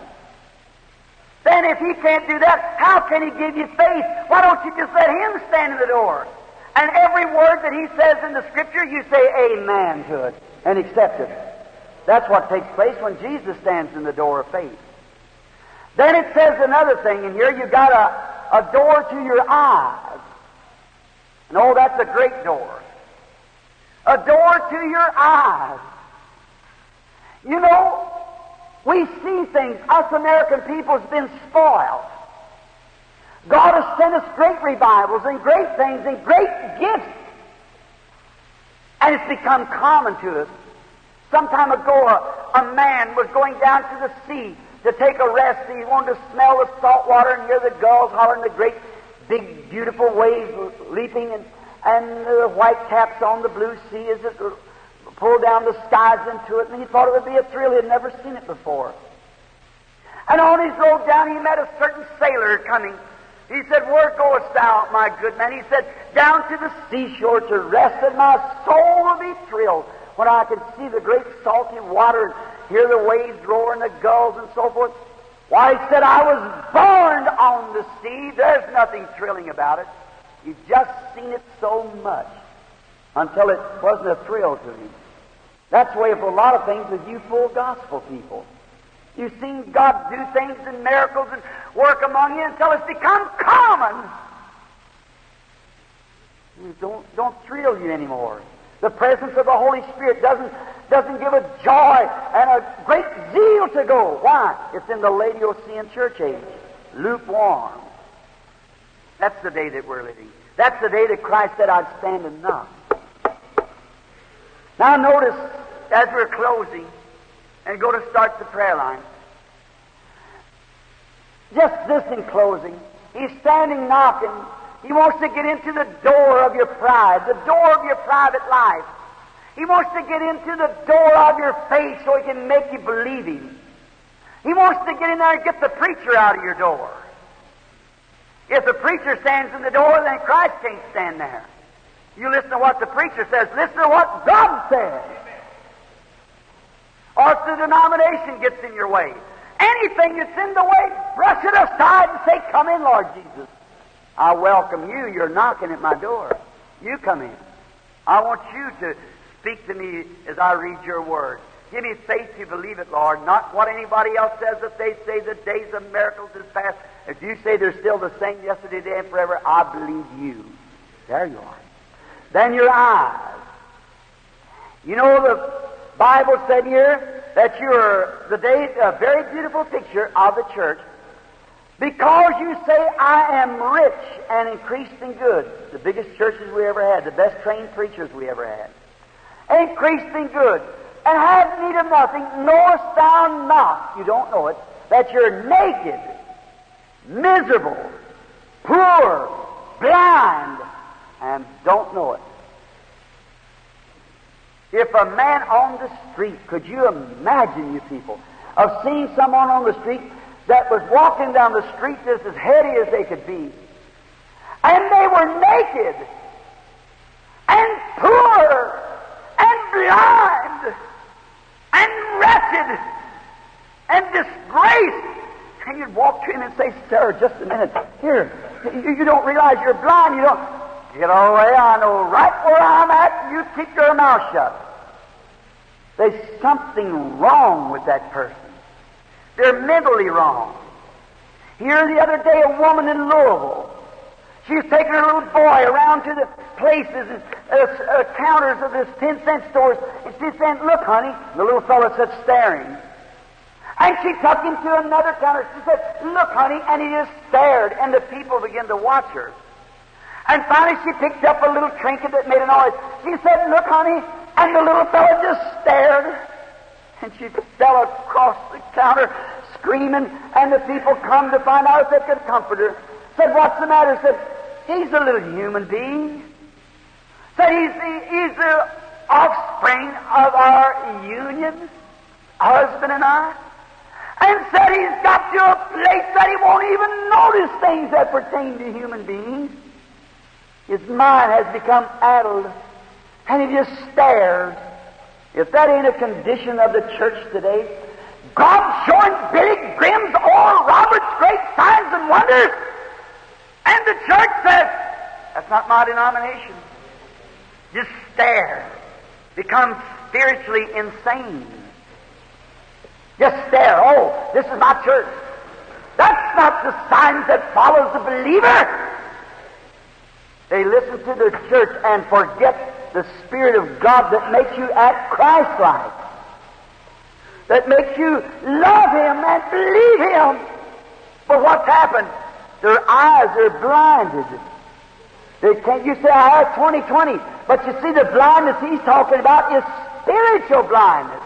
Then if He can't do that, how can He give you faith? Why don't you just let Him stand in the door? And every word that He says in the Scripture, you say amen to it and accept it. That's what takes place when Jesus stands in the door of faith. Then it says another thing in here. You've got a door to your eyes. No, that's a great door. A door to your eyes. You know, we see things. Us American people has been spoiled. God has sent us great revivals and great things and great gifts. And it's become common to us. Some time ago, a man was going down to the sea to take a rest. He wanted to smell the salt water and hear the gulls hollering, the great, big, beautiful waves leaping, and the white caps on the blue sea as it pulled down the skies into it. And he thought it would be a thrill. He had never seen it before. And on his road down, he met a certain sailor coming. He said, "Where goest thou, my good man?" He said, "Down to the seashore to rest, and my soul will be thrilled when I can see the great salty water and hear the waves roar and the gulls and so forth." Why, he said, "I was born on the sea. There's nothing thrilling about it. You've just seen it so much until it wasn't a thrill to me." That's the way of a lot of things with you full gospel people. You've seen God do things and miracles and work among you until it's become common. It don't thrill you anymore. The presence of the Holy Spirit doesn't give a joy and a great zeal to go. Why? It's in the Laodicean church age. Lukewarm. That's the day that we're living. That's the day that Christ said, "I'd stand and knock." Now notice, as we're closing, and go to start the prayer line. Just this in closing. He's standing knocking. He wants to get into the door of your pride, the door of your private life. He wants to get into the door of your faith so He can make you believe Him. He wants to get in there and get the preacher out of your door. If the preacher stands in the door, then Christ can't stand there. You listen to what the preacher says. Listen to what God says. Or if the denomination gets in your way. Anything that's in the way, brush it aside and say, come in, Lord Jesus. I welcome you. You're knocking at my door. You come in. I want you to speak to me as I read your word. Give me faith to believe it, Lord, not what anybody else says. If they say the days of miracles is past, if you say they're still the same yesterday, today, and forever, I believe you. There you are. Then your eyes. You know, the Bible said here that you're a very beautiful picture of the church because you say, I am rich and increased in good. The biggest churches we ever had, the best trained preachers we ever had. Increased in good. And have need of nothing, knowest thou not, you don't know it, that you're naked, miserable, poor, blind, and don't know it. If a man on the street, could you imagine, you people, of seeing someone on the street that was walking down the street just as heady as they could be, and they were naked, and poor, and blind, and wretched, and disgraced. And you'd walk to him and say, sir, just a minute. Here, you don't realize you're blind. You don't. Get away, I know right where I'm at. You keep your mouth shut. There's something wrong with that person. They're mentally wrong. Here the other day, a woman in Louisville, she was taking her little boy around to the places and counters of this 10-cent stores, and she said, look, honey. The little fellow sat staring. And she took him to another counter. She said, look, honey, and he just stared, and the people began to watch her. And finally she picked up a little trinket that made a noise. She said, look, honey, and the little fellow just stared. And she fell across the counter screaming, and the people come to find out if they could comfort her. Said, what's the matter? Said, he's a little human being. Said, he's the offspring of our union, husband and I. And said he's got to a place that he won't even notice things that pertain to human beings. His mind has become addled, and he just stares. If that ain't a condition of the church today, God showing Billy Graham's, Oral Roberts' great signs and wonders, and the church says, that's not my denomination. Just stare. Become spiritually insane. Just stare. Oh, this is my church. That's not the signs that follows the believer. They listen to the church and forget the Spirit of God that makes you act Christ-like, that makes you love Him and believe Him. But what's happened? Their eyes are blinded. They can't. You say, I have 20/20, but you see, the blindness he's talking about is spiritual blindness.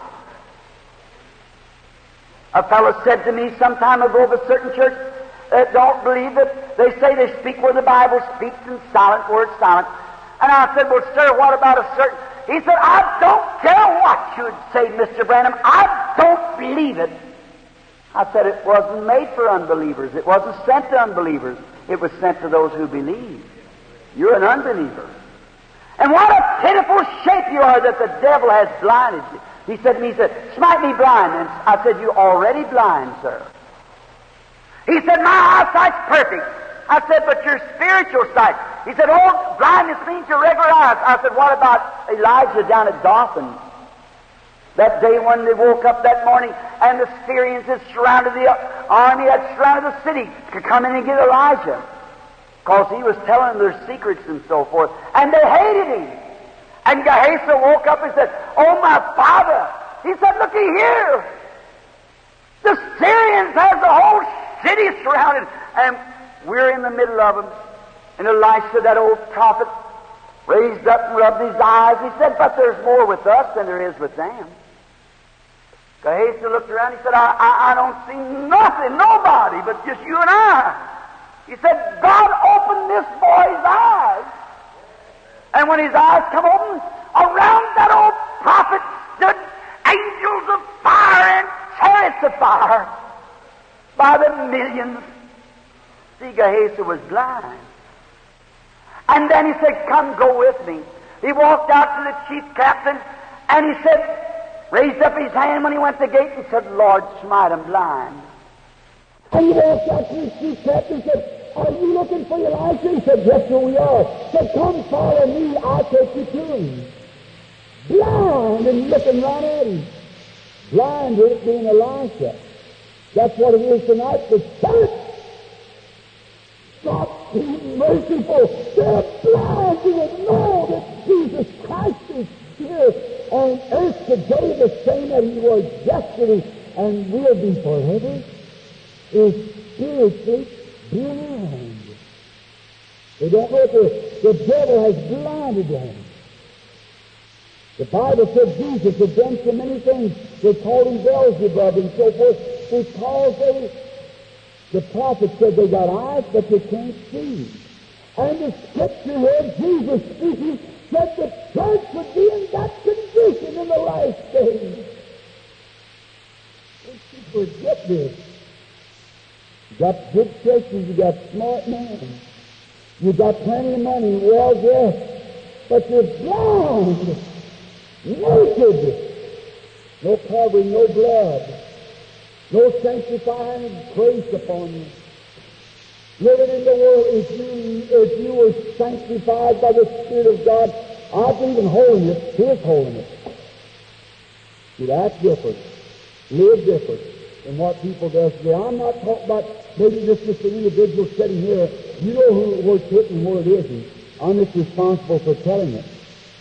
A fellow said to me some time ago of a certain church that don't believe that they say they speak where the Bible speaks and silent where it's silent. And I said, well, sir, what about a certain... He said, I don't care what you'd say, Mr. Branham. I don't believe it. I said, it wasn't made for unbelievers. It wasn't sent to unbelievers. It was sent to those who believe. You're an unbeliever. And what a pitiful shape you are that the devil has blinded you. He said to me, smite me blind. And I said, you're already blind, sir. He said, my eyesight's perfect. I said, but your spiritual sight. He said, oh, blindness means your regular eyes. I said, what about Elijah down at Dothan? That day when they woke up that morning and the Syrians had surrounded the army, had surrounded the city to come in and get Elijah. Because he was telling them their secrets and so forth. And they hated him. And Gehazi woke up and said, oh, my father. He said, looky here. The Syrians have the whole city surrounded. And we're in the middle of them. And Elisha, that old prophet, raised up and rubbed his eyes. He said, but there's more with us than there is with them. Gehazi looked around. He said, I don't see nothing, nobody, but just you and I. He said, God opened this boy's eyes. And when his eyes come open, around that old prophet stood angels of fire and chariots of fire by the millions. See, Gehazi was blind. And then he said, come, go with me. He walked out to the chief captain, and he said, raised up his hand when he went to the gate and said, Lord, smite him blind. And he walked out to the chief captain and said, are you looking for Elisha? He said, yes, sir, we are. He said, come follow me, I'll take you to him. Blind and looking right at him. Blind to it being Elisha. That's what it is tonight. The church. God be merciful. They're blind to know that Jesus Christ is here on earth today, the same that he was yesterday and will be forever, is spiritually blind. They don't know the devil has blinded them. The Bible said Jesus had done so many things. They called him Beelzebub and so forth because the prophet said they got eyes but they can't see. And the scripture where Jesus speaking said the church would be in that condition in the last days. Don't you forget this. You got good churches, you got smart men, you got plenty of money, well dressed, but you're blind, naked, no covering, no blood, no sanctifying grace upon you. Living in the world, if you were sanctified by the Spirit of God, I believe in holiness, His holiness. You'd act different, live different than what people do today. I'm not talking about maybe just an individual sitting here. You know where it's written and where it isn't. I'm just responsible for telling it.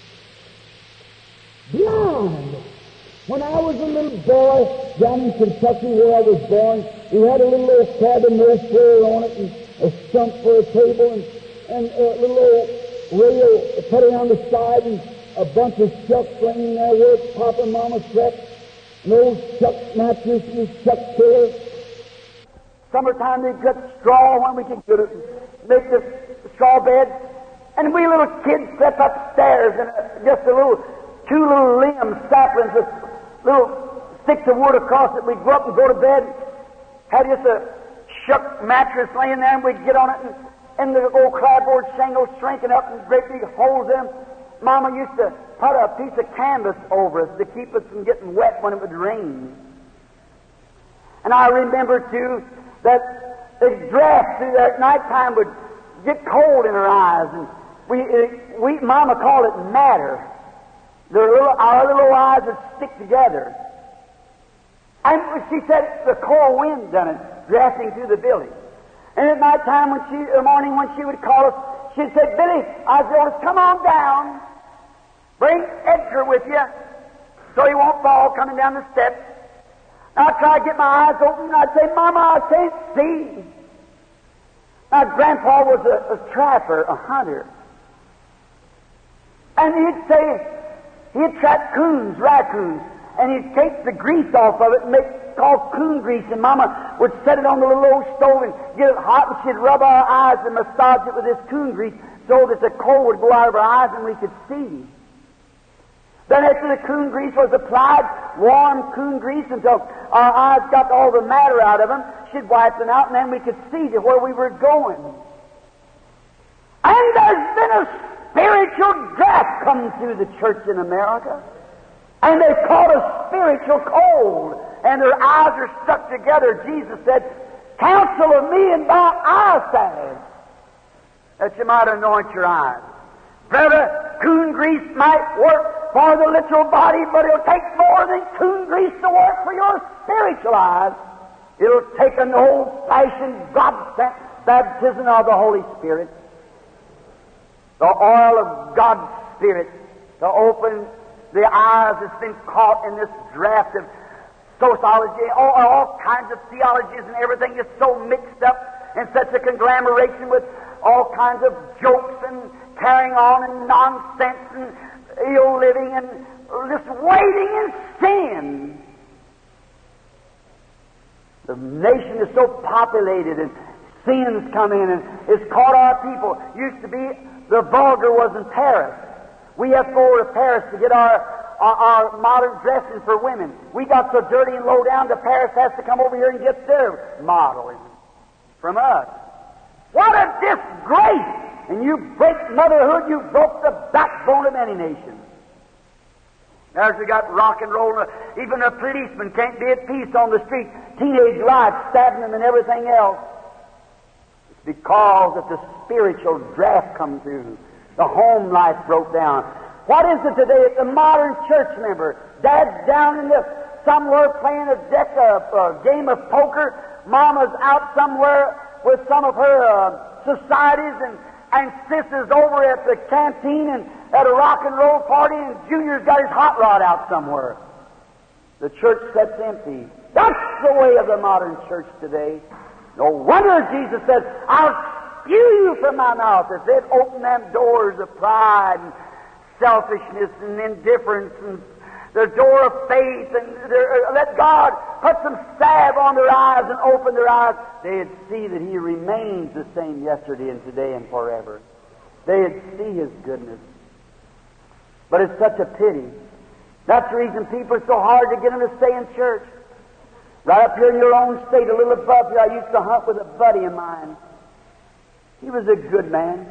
Blind. When I was a little boy down in Kentucky where I was born, we had a little old cabin, no floor on it, and a stump for a table, and a little old rail put around the side, and a bunch of chucks laying there where Papa and Mama slept, an old chuck mattress and a chuck pillow. Summertime they cut straw when we could get it, make the straw bed, and we little kids slept upstairs in just two little limbs, saplings with little sticks of wood across it. We'd go up and go to bed, had just a shuck mattress laying there, and we'd get on it, and the old clapboard shingles shrinking up and great big holes in them. Mama used to put a piece of canvas over us to keep us from getting wet when it would rain. And I remember, too, that the draft through there at nighttime would get cold in her eyes, and Mama called it matter. Our little eyes would stick together. And she said the cold wind done it, drafting through the building. And at night time, in the morning when she would call us, she'd say, Billy, I said, come on down. Bring Edgar with you so he won't fall coming down the steps. And I'd try to get my eyes open, and I'd say, Mama, I can't see. Now, Grandpa was a trapper, a hunter. And he'd say, he'd trap raccoons, and he'd take the grease off of it and make it called coon grease, and Mama would set it on the little old stove and get it hot, and she'd rub our eyes and massage it with this coon grease so that the cold would go out of our eyes and we could see. Then after the coon grease was applied, warm coon grease until our eyes got all the matter out of them, she'd wipe them out, and then we could see to where we were going. And there's been a spiritual draft come through the church in America. And they've caught a spiritual cold, and their eyes are stuck together. Jesus said, counsel of me and my eyesight, that you might anoint your eyes. Brother, coon grease might work for the literal body, but it'll take more than coon grease to work for your spiritual eyes. It'll take an old-fashioned God-sent baptism of the Holy Spirit, the oil of God's Spirit, to open the eyes that's been caught in this draft of sociology, all kinds of theologies, and everything is so mixed up in such a conglomeration with all kinds of jokes and carrying on and nonsense and ill living and just wading in sin. The nation is so populated, and sins come in, and it's caught our people. Used to be the vulgar was in Paris. We have to go over to Paris to get our modern dresses for women. We got so dirty and low down that Paris has to come over here and get their modeling from us. What a disgrace! And you break motherhood, you broke the backbone of any nation. There's we got rock and roll. Even a policeman can't be at peace on the street. Teenage life stabbing them and everything else. It's because that the spiritual draft come through. The home life broke down. What is it today? It's a modern church member. Dad's down in somewhere playing a game of poker. Mama's out somewhere with some of her societies, and Sis is over at the canteen and at a rock and roll party, and Junior's got his hot rod out somewhere. The church sits empty. That's the way of the modern church today. No wonder Jesus said, I'll spew you from my mouth. If they'd open them doors of pride and selfishness and indifference and the door of faith, and let God put some salve on their eyes and open their eyes, they'd see that He remains the same yesterday and today and forever. They'd see His goodness. But it's such a pity. That's the reason people are so hard to get them to stay in church. Right up here in your own state, a little above here, I used to hunt with a buddy of mine. He was a good man.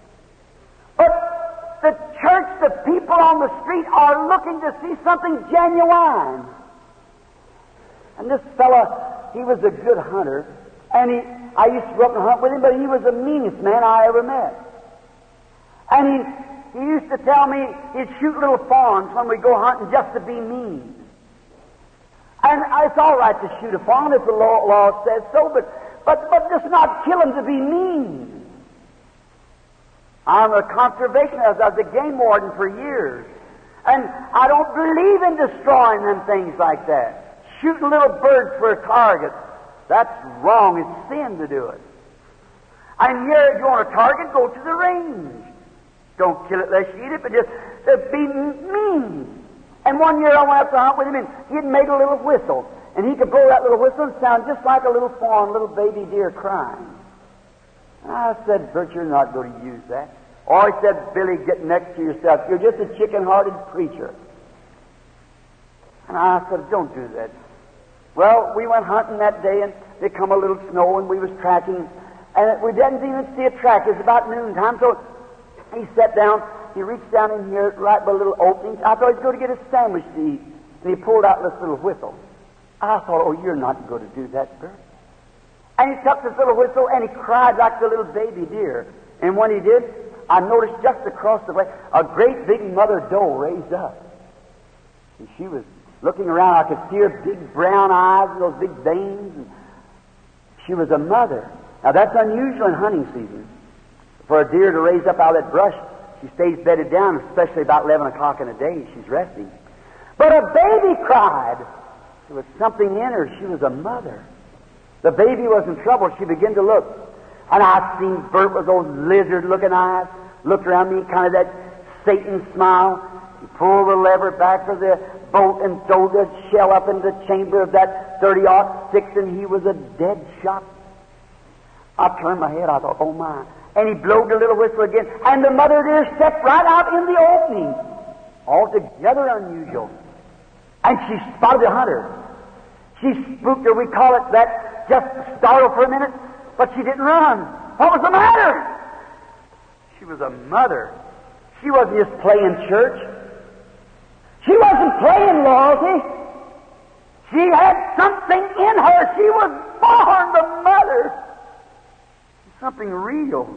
But the church, the people on the street are looking to see something genuine. And this fella, he was a good hunter. And I used to go up and hunt with him, but he was the meanest man I ever met. And he used to tell me he'd shoot little fawns when we go hunting just to be mean. And it's all right to shoot a fawn if the law says so, but just not kill him to be mean. I'm a conservationist. I was a game warden for years. And I don't believe in destroying them things like that. Shooting little birds for a target. That's wrong. It's sin to do it. And here, if you want a target, go to the range. Don't kill it unless you eat it, but just be mean. And one year I went up to hunt with him, and he'd made a little whistle. And he could blow that little whistle and sound just like a little fawn, little baby deer crying. And I said, Bert, you're not going to use that. Or he said, Billy, get next to yourself. You're just a chicken-hearted preacher. And I said, don't do that. Well, we went hunting that day, and there come a little snow, and we was tracking. And we didn't even see a track. It was about noontime, so he sat down. He reached down in here right by a little opening. I thought he was going to get a sandwich to eat. And he pulled out this little whistle. I thought, oh, you're not going to do that, Bert. And he took this little whistle, and he cried like the little baby deer. And when he did, I noticed just across the way, a great big mother doe raised up. And she was looking around. I could see her big brown eyes and those big veins. And she was a mother. Now, that's unusual in hunting season. For a deer to raise up out of that brush, she stays bedded down, especially about 11 o'clock in the day. She's resting. But a baby cried. There was something in her. She was a mother. The baby was in trouble. She began to look. And I seen Bert with those lizard-looking eyes, looked around me, kind of that Satan smile. He pulled the lever back for the bolt and threw the shell up in the chamber of that 30-06, and he was a dead shot. I turned my head. I thought, oh, my. And he blowed the little whistle again, and the mother deer stepped right out in the opening. Altogether unusual. And she spotted the hunter. She spooked her, we call it that, just startled for a minute, but she didn't run. What was the matter? She was a mother. She wasn't just playing church. She wasn't playing loyalty. She had something in her. She was born the mother. Something real.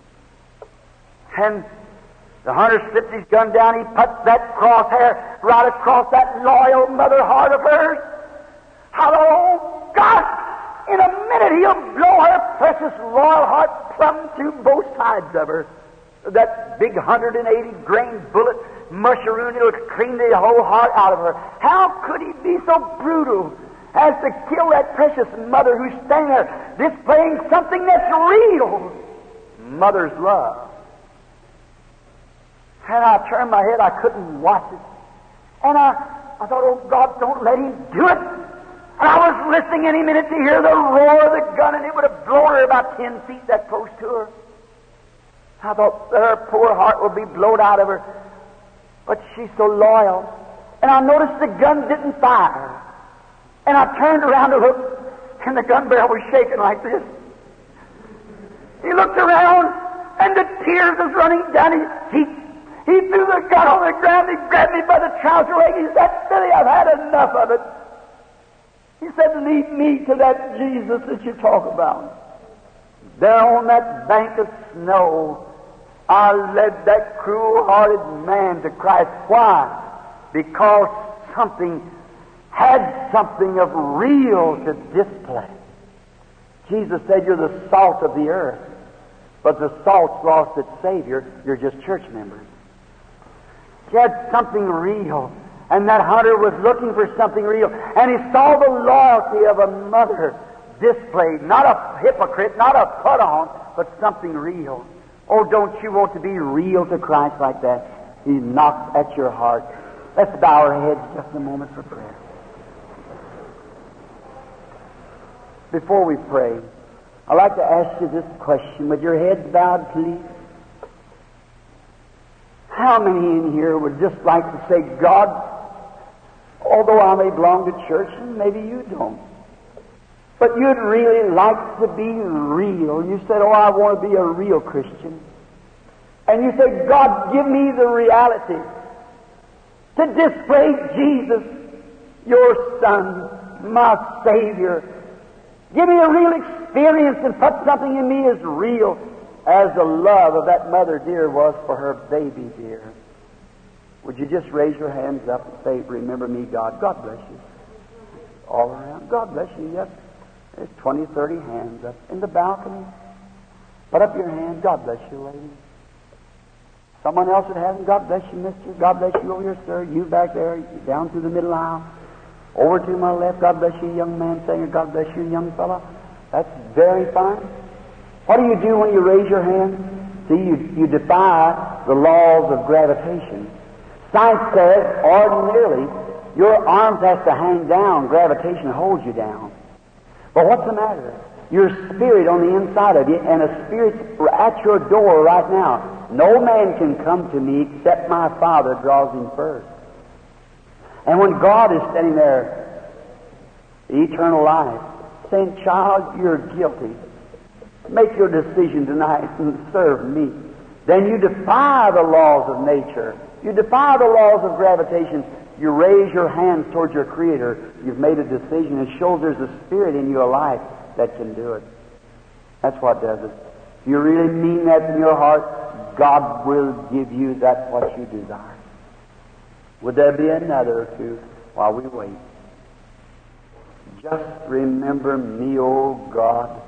And the hunter slipped his gun down. He puts that crosshair right across that loyal mother heart of hers. Hello, God! In a minute, he'll blow her precious loyal heart plumb through both sides of her. That big 180-grain bullet, musheroon, it'll clean the whole heart out of her. How could he be so brutal as to kill that precious mother who's standing there displaying something that's real? Mother's love. And I turned my head, I couldn't watch it. And I thought, oh God, don't let him do it. And I was listening any minute to hear the roar of the gun, and it would have blown her about 10 feet, that close to her. I thought, her poor heart will be blown out of her. But she's so loyal. And I noticed the gun didn't fire. And I turned around to look, and the gun barrel was shaking like this. He looked around, and the tears was running down his cheeks. He threw the gun on the ground. He grabbed me by the trouser leg. He said, Billy, I've had enough of it. He said, lead me to that Jesus that you talk about. There on that bank of snow, I led that cruel-hearted man to Christ. Why? Because had something of real to display. Jesus said, you're the salt of the earth. But the salt's lost its Savior. You're just church members. He had something real. And that hunter was looking for something real. And he saw the loyalty of a mother displayed. Not a hypocrite, not a put-on, but something real. Oh, don't you want to be real to Christ like that? He knocks at your heart. Let's bow our heads just a moment for prayer. Before we pray, I'd like to ask you this question. With your heads bowed, please. How many in here would just like to say, God, although I may belong to church, and maybe you don't, but you'd really like to be real. You said, oh, I want to be a real Christian. And you say, God, give me the reality to display Jesus, your Son, my Savior. Give me a real experience and put something in me as real as the love of that mother dear was for her baby dear. Would you just raise your hands up and say, remember me, God. God bless you. All around. God bless you. Yes. There's 20, 30 hands up in the balcony. Put up your hand. God bless you, lady. Someone else that hasn't. God bless you, mister. God bless you over here, sir. You back there, down through the middle aisle. Over to my left. God bless you, young man singer. God bless you, young fella. That's very fine. What do you do when you raise your hand? See, you defy the laws of gravitation. Science says, ordinarily, your arms have to hang down. Gravitation holds you down. But what's the matter? Your spirit on the inside of you, and a spirit's at your door right now. No man can come to me except my Father draws him first. And when God is standing there, the eternal life, saying, child, you're guilty. Make your decision tonight and serve me. Then you defy the laws of nature. You defy the laws of gravitation. You raise your hands towards your Creator. You've made a decision. It shows there's a spirit in your life that can do it. That's what does it. If you really mean that in your heart, God will give you that what you desire. Would there be another or two while we wait? Just remember me, oh God.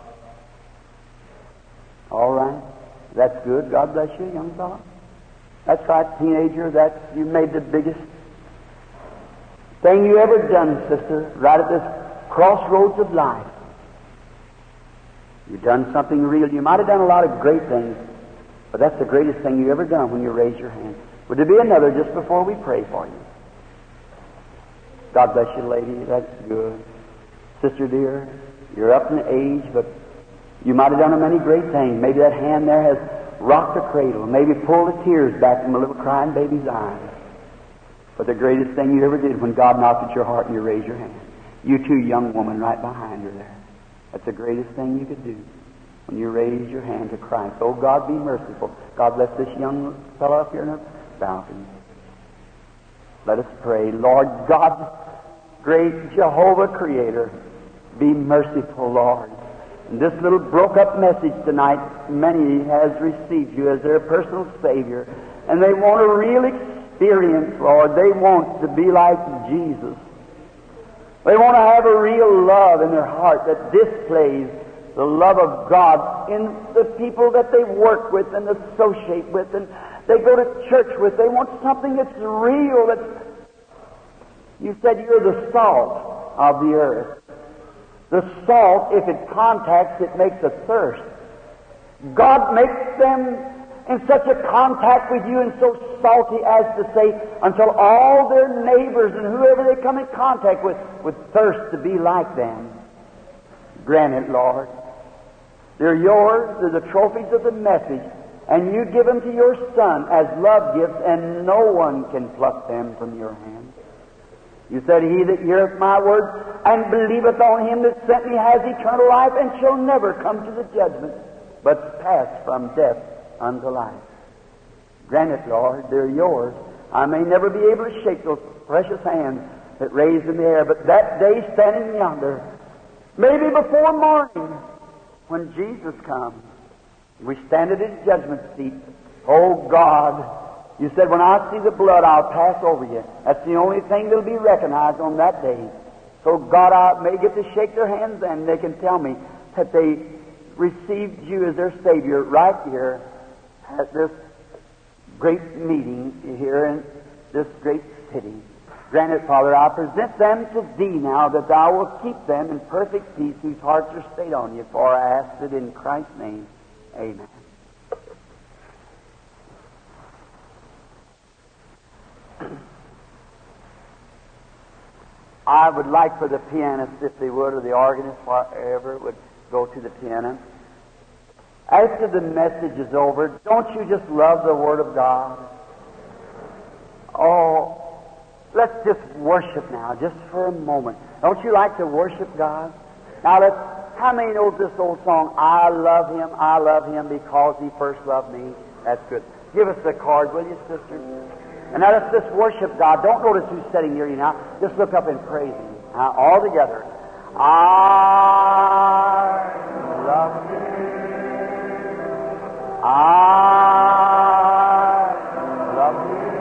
All right. That's good. God bless you, young fellow. That's right, teenager. You made the biggest thing you ever done, sister, right at this crossroads of life. You've done something real. You might have done a lot of great things, but that's the greatest thing you ever done when you raise your hand. Would there be another just before we pray for you? God bless you, lady. That's good. Sister dear, you're up in age, but you might have done many great things. Maybe that hand there has rocked a cradle. Maybe pulled the tears back from a little crying baby's eyes. But the greatest thing you ever did when God knocked at your heart and you raised your hand. You too, young woman, right behind her there. That's the greatest thing you could do when you raise your hand to Christ. Oh, God, be merciful. God bless this young fellow up here in the balcony. Let us pray. Lord God, great Jehovah Creator, be merciful, Lord. And this little broke-up message tonight, many has received you as their personal Savior, and they want a real experience, Lord. They want to be like Jesus. They want to have a real love in their heart that displays the love of God in the people that they work with and associate with and they go to church with. They want something that's real. You said you're the salt of the earth. The salt, if it contacts, it makes a thirst. God makes them in such a contact with you and so salty as to say, until all their neighbors and whoever they come in contact with would thirst to be like them. Grant it, Lord. They're yours. They're the trophies of the message. And you give them to your Son as love gifts, and no one can pluck them from your hand. You said, he that heareth my word and believeth on him that sent me has eternal life and shall never come to the judgment, but pass from death unto life. Grant it, Lord, they're yours. I may never be able to shake those precious hands that raised in the air, but that day standing yonder, maybe before morning, when Jesus comes, we stand at His judgment seat. Oh God, You said, when I see the blood, I'll pass over you. That's the only thing that'll be recognized on that day. So God, I may get to shake their hands and they can tell me that they received You as their Savior right here at this great meeting here in this great city. Grant it, Father, I present them to Thee now, that Thou wilt keep them in perfect peace whose hearts are stayed on You. For I ask it in Christ's name. Amen. I would like for the pianist, if they would, or the organist, whatever, would go to the piano. After the message is over, don't you just love the Word of God? Oh, let's just worship now, just for a moment. Don't you like to worship God? Now, how many knows this old song, I love Him because He first loved me? That's good. Give us the chord, will you, sister? And now let's just worship God. Don't notice who's sitting near you now. Just look up and praise Him. Now, all together. I love You. I love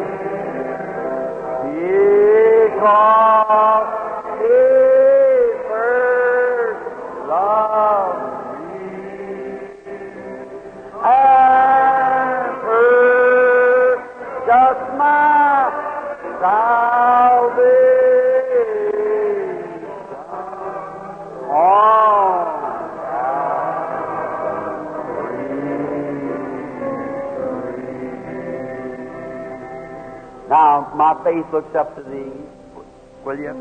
You. Because He first loved me. And just my salvation on Calvary. Now, my face looks up to Thee, will you?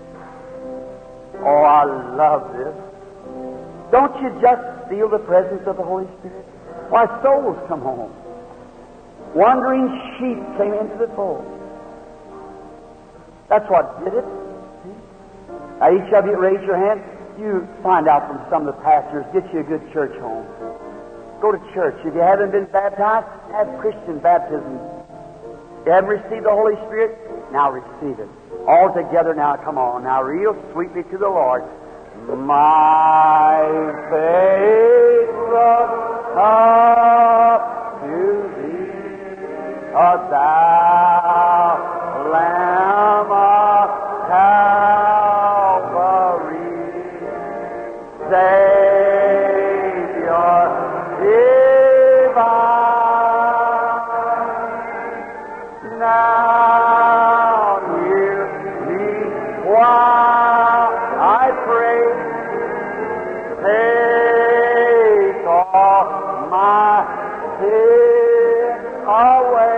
Oh, I love this. Don't you just feel the presence of the Holy Spirit? Why, souls come home. Wandering sheep came into the fold. That's what did it. Now, each of you raise your hand. You find out from some of the pastors, get you a good church home. Go to church. If you haven't been baptized, have Christian baptism. You haven't received the Holy Spirit, now receive it. All together now, come on. Now, real sweetly to the Lord. My faith looks up to Thee. Thou Lamb of Calvary, Savior divine, now hear me while I pray. Take all my sin away.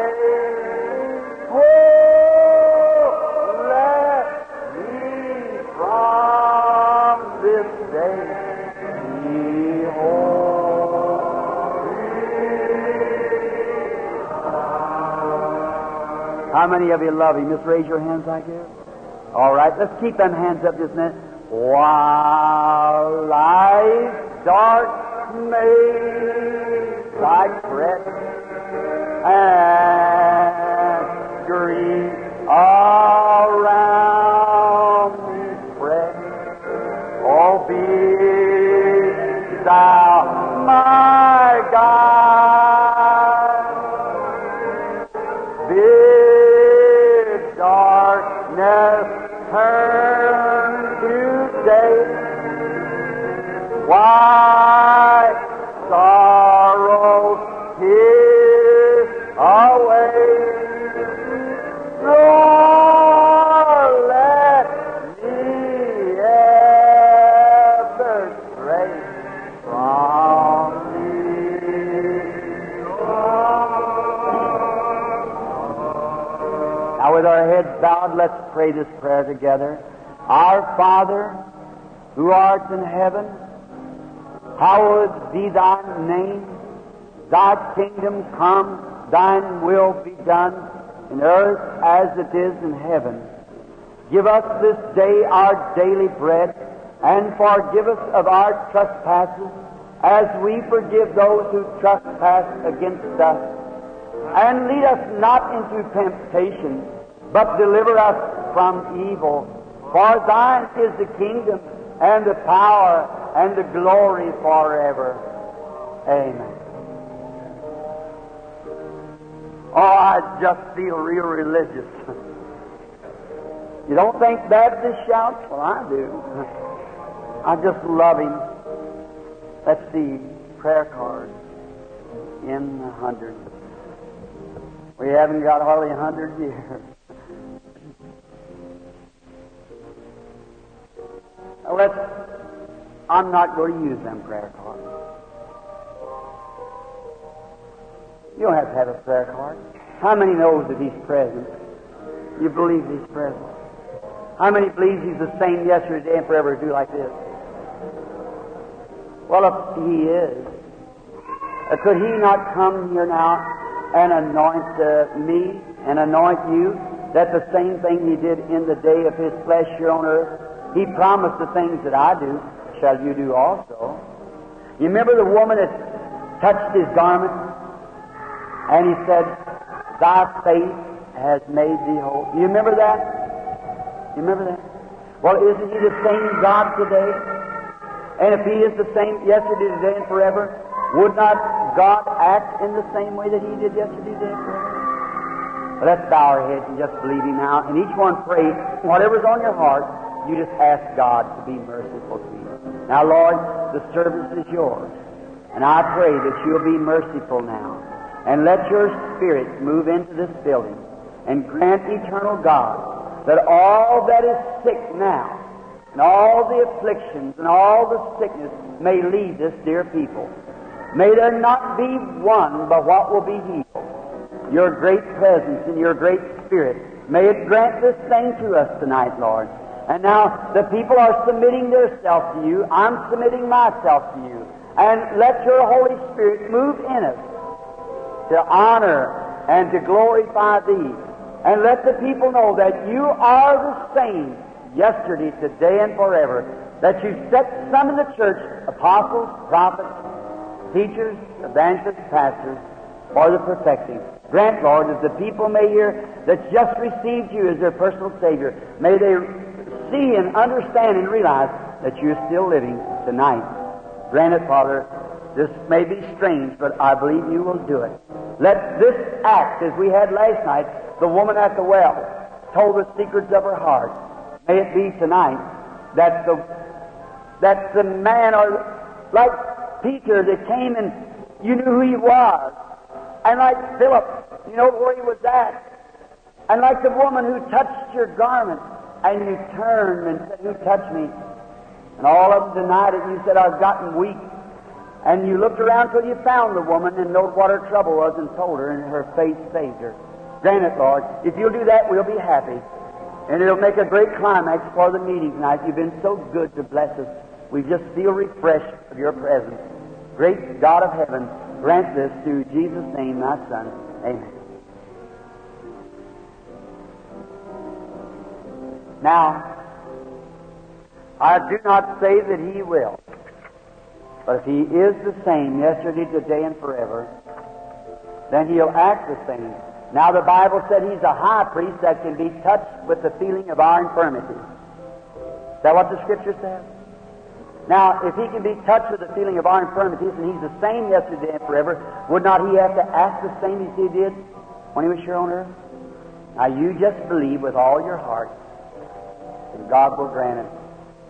How many of you love Him? Just raise your hands like this. All right, let's keep them hands up just a minute. While life's dark maze like threat and grief around me spread, oh, be Thou my God. Bid darkness turn to day. Why sorrow kiss away. Lord, let me ever stray from Thee. Now, with our heads bowed, let's pray this prayer together. Our Father, who art in heaven, hallowed be Thy name. Thy kingdom come, Thine will be done, in earth as it is in heaven. Give us this day our daily bread, and forgive us of our trespasses, as we forgive those who trespass against us. And lead us not into temptation, but deliver us from evil. For thine is the kingdom, and the power, and the glory forever. Amen. Oh, I just feel real religious. You don't think Baptist shouts? Well, I do. I just love Him. Let's see, prayer cards in the hundreds. We haven't got hardly 100 years. Now I'm not going to use them prayer cards. You don't have to have a prayer card. How many knows that He's present? You believe He's present? How many believes He's the same yesterday and forever? Do like this. Well, if He is, could He not come here now and anoint me and anoint you? That the same thing He did in the day of His flesh here on earth. He promised the things that I do, shall you do also. You remember the woman that touched His garment? And He said, thy faith has made thee whole. You remember that? You remember that? Well, isn't He the same God today? And if He is the same yesterday, today, and forever, would not God act in the same way that He did yesterday, today, and forever? But let's bow our heads and just believe Him now. And each one pray, whatever's on your heart, you just ask God to be merciful to you. Now, Lord, the service is yours. And I pray that you'll be merciful now. And let your Spirit move into this building and grant, eternal God, that all that is sick now, and all the afflictions and all the sickness may leave this dear people. May there not be one but what will be healed. Your great presence and your great Spirit, may it grant this thing to us tonight, Lord. And now the people are submitting themselves to you. I'm submitting myself to you. And let your Holy Spirit move in us to honor and to glorify Thee. And let the people know that you are the same yesterday, today, and forever. That you set some in the church, apostles, prophets, teachers, evangelists, pastors, for the perfecting. Grant, Lord, that the people may hear that just received you as their personal Savior. May they see and understand and realize that you're still living tonight. Grant it, Father. This may be strange, but I believe you will do it. Let this act, as we had last night, the woman at the well told the secrets of her heart. May it be tonight that the man, or like Peter that came and you knew who he was, and like Philip, you know where he was at, and like the woman who touched your garment, and you turned and said, who touched me? And all of them denied it, and you said, I've gotten weak. And you looked around till you found the woman and knowed what her trouble was and told her, and her faith saved her. Grant it, Lord. If you'll do that, we'll be happy. And it'll make a great climax for the meeting tonight. You've been so good to bless us. We just feel refreshed of your presence. Great God of heaven, grant this through Jesus' name, thy Son. Amen. Now, I do not say that He will. But if He is the same yesterday, today, and forever, then He'll act the same. Now the Bible said He's a high priest that can be touched with the feeling of our infirmities. Is that what the Scripture says? Now, if He can be touched with the feeling of our infirmities, and He's the same yesterday and forever, would not He have to act the same as He did when He was here on earth? Now you just believe with all your heart, and God will grant it.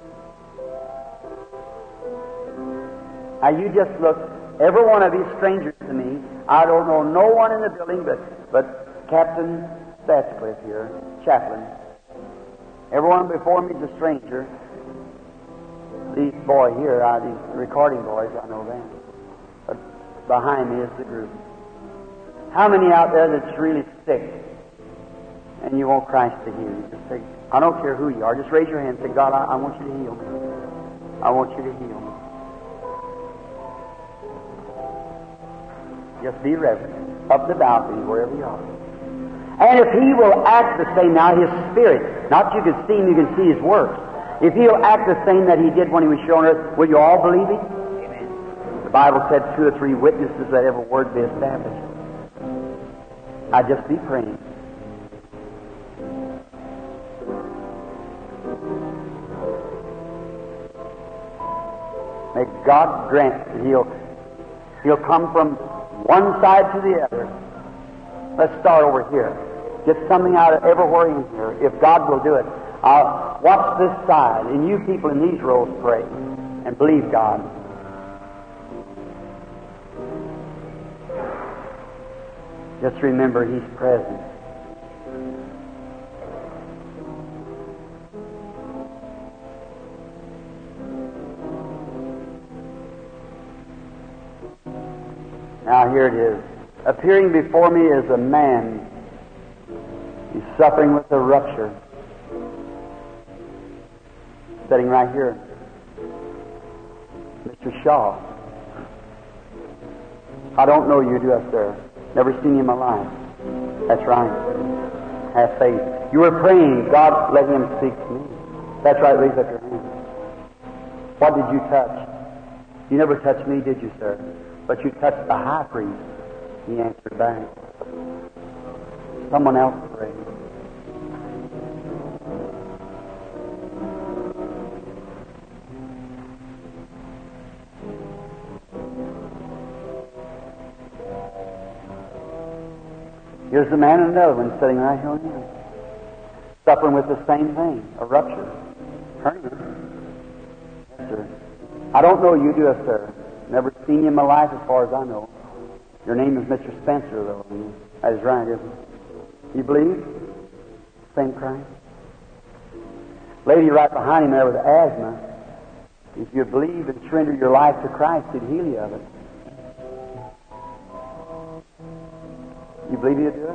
Now you just look, every one of you strangers to me. I don't know no one in the building but Captain Sutcliffe here, chaplain. Everyone before me is a stranger. These boys here, these recording boys, I know them. But behind me is the group. How many out there that's really sick and you want Christ to heal you? Just say, I don't care who you are. Just raise your hand and say, God, I want you to heal me. I want you to heal me. Just be reverent. Up the balcony, wherever you are. And if He will act the same now, His Spirit, not you can see Him, you can see His works. If He'll act the same that He did when He was here on earth, will you all believe Him? Amen. The Bible said 2 or 3 witnesses, let every word be established. I'd just be praying. May God grant that He'll come from one side to the other. Let's start over here. Get something out of everywhere in here. If God will do it, I'll watch this side, and you people in these rows pray and believe God. Just remember He's present. Now here it is. Appearing before me is a man. He's suffering with a rupture. Sitting right here. Mr. Shaw. I don't know you, do I, sir? Never seen you in my life. That's right. Have faith. You were praying, God, let Him speak to me. That's right, raise up your hand. What did you touch? You never touched me, did you, sir? But you touched the high priest. He answered back. Someone else prayed. Here's the man and another one sitting right here on him, suffering with the same thing, a rupture. Hernia. Yes, sir. I don't know you, do I, sir? Never seen you in my life as far as I know. Your name is Mr. Spencer, though. That is right, isn't it? You believe? Same Christ. Lady right behind him there with asthma. If you believe and surrender your life to Christ, He'd heal you of it. You believe He'll do it?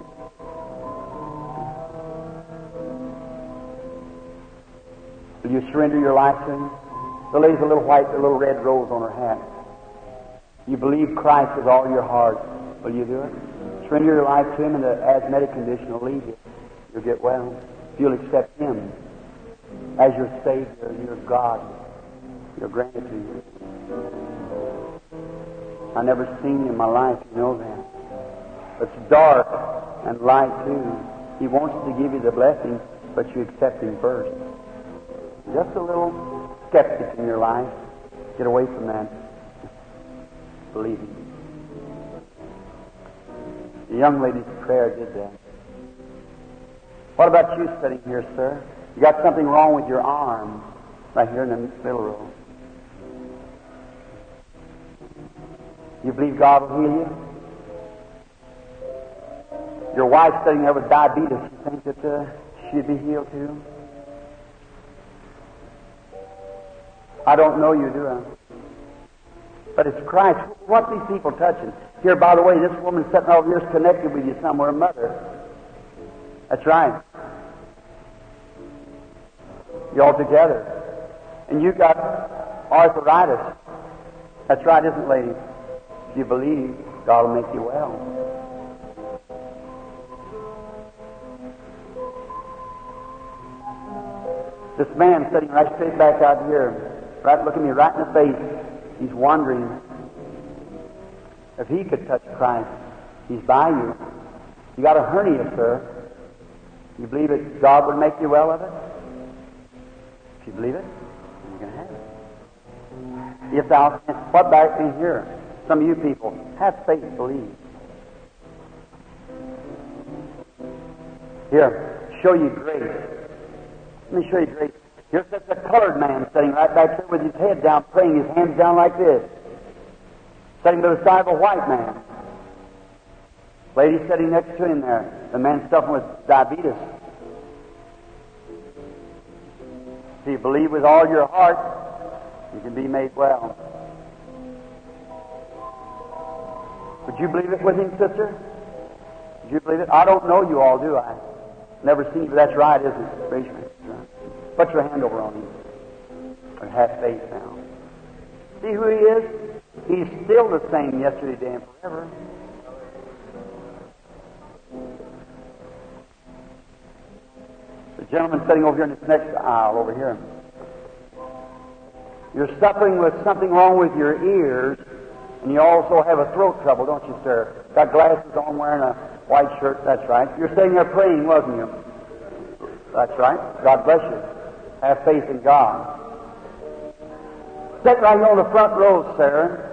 Will you surrender your life to Him? The lady's a little red rose on her hat. You believe Christ with all your heart. Will you do it? Surrender your life to Him, and the asthmatic condition will leave you. You'll get well. If you'll accept Him as your Savior and your God, He'll grant it to you. I've never seen you in my life, you know that. It's dark and light too. He wants to give you the blessing, but you accept Him first. Just a little skeptic in your life. Get away from that. Believe Him. The young lady's prayer did that. What about you sitting here, sir? You got something wrong with your arm, right here in the middle row. You believe God will heal you? Your wife's sitting there with diabetes. You think that she'd be healed too? I don't know you, do I? But it's Christ. What's these people touching? Here, by the way, this woman sitting over here is connected with you somewhere, mother. That's right. You're all together. And you got arthritis. That's right, isn't it, lady? If you believe, God will make you well. This man sitting right straight back out here, right looking me right in the face, he's wondering if he could touch Christ. He's by you. You got a hernia, sir. You believe that God would make you well of it? If you believe it, you're going to have it. If thou canst, what back in here? Some of you people, have faith, believe. Here, show you grace. Let me show you grace. Here's just a colored man sitting right back there with his head down, praying, his hands down like this. Sitting to the side of a white man. Lady sitting next to him there. The man suffering with diabetes. If you believe with all your heart, you can be made well. Would you believe it with him, sister? Would you believe it? I don't know you all, do I? Never seen you, but that's right, isn't it? Raise your hand. Right. Put your hand over on him. And have faith now. See who he is? He's still the same yesterday, today, and forever. The gentleman sitting over here in this next aisle over here. You're suffering with something wrong with your ears. And you also have a throat trouble, don't you, sir? Got glasses on, wearing a white shirt. That's right. You're sitting there praying, wasn't you? That's right. God bless you. Have faith in God. Sit right here on the front row, sir.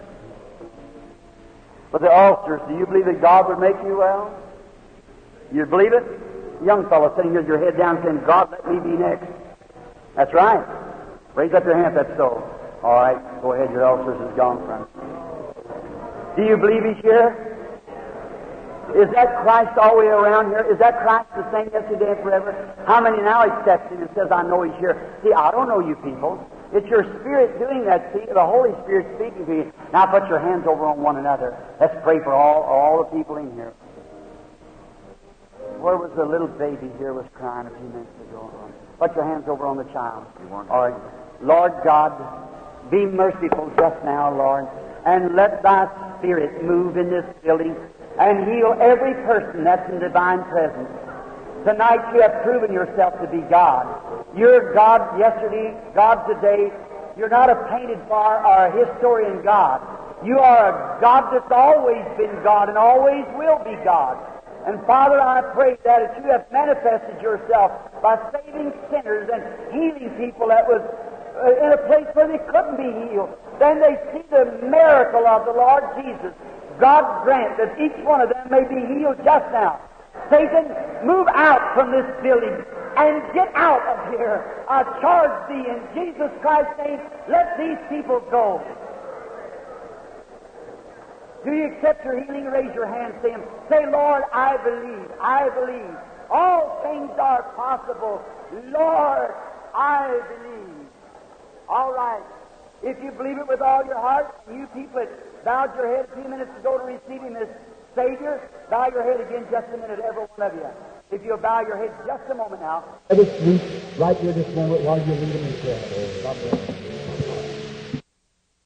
With the ulcers, do you believe that God would make you well? You believe it? Young fellow sitting here with your head down saying, God, let me be next. That's right. Raise up your hand if that's so. All right, go ahead. Your ulcers is gone from you. Do you believe He's here? Is that Christ all the way around here? Is that Christ the same yesterday and forever? How many now accepts Him and says, I know He's here? See, I don't know you people. It's your Spirit doing that. See, the Holy Spirit speaking to you. Now put your hands over on one another. Let's pray for all the people in here. Where was the little baby here was crying a few minutes ago? Put your hands over on the child. All right. Lord God, be merciful just now, Lord, and let Thy Spirit move in this building and heal every person that's in divine presence. Tonight you have proven yourself to be God. You're God yesterday, God today. You're not a painted bar or a historian God. You are a God that's always been God and always will be God. And Father, I pray that as you have manifested yourself by saving sinners and healing people that was in a place where they couldn't be healed, then they see the miracle of the Lord Jesus. God grant that each one of them may be healed just now. Satan, move out from this building and get out of here. I charge thee in Jesus Christ's name, let these people go. Do you accept your healing? Raise your hand to Him. Say, Lord, I believe. I believe. All things are possible. Lord, I believe. All right. If you believe it with all your heart, you people that bowed your head a few minutes ago to receive Him as Savior, bow your head again just a minute, every one of you. If you'll bow your head just a moment now. Let us speak right here this moment while you're leading in prayer. God bless you.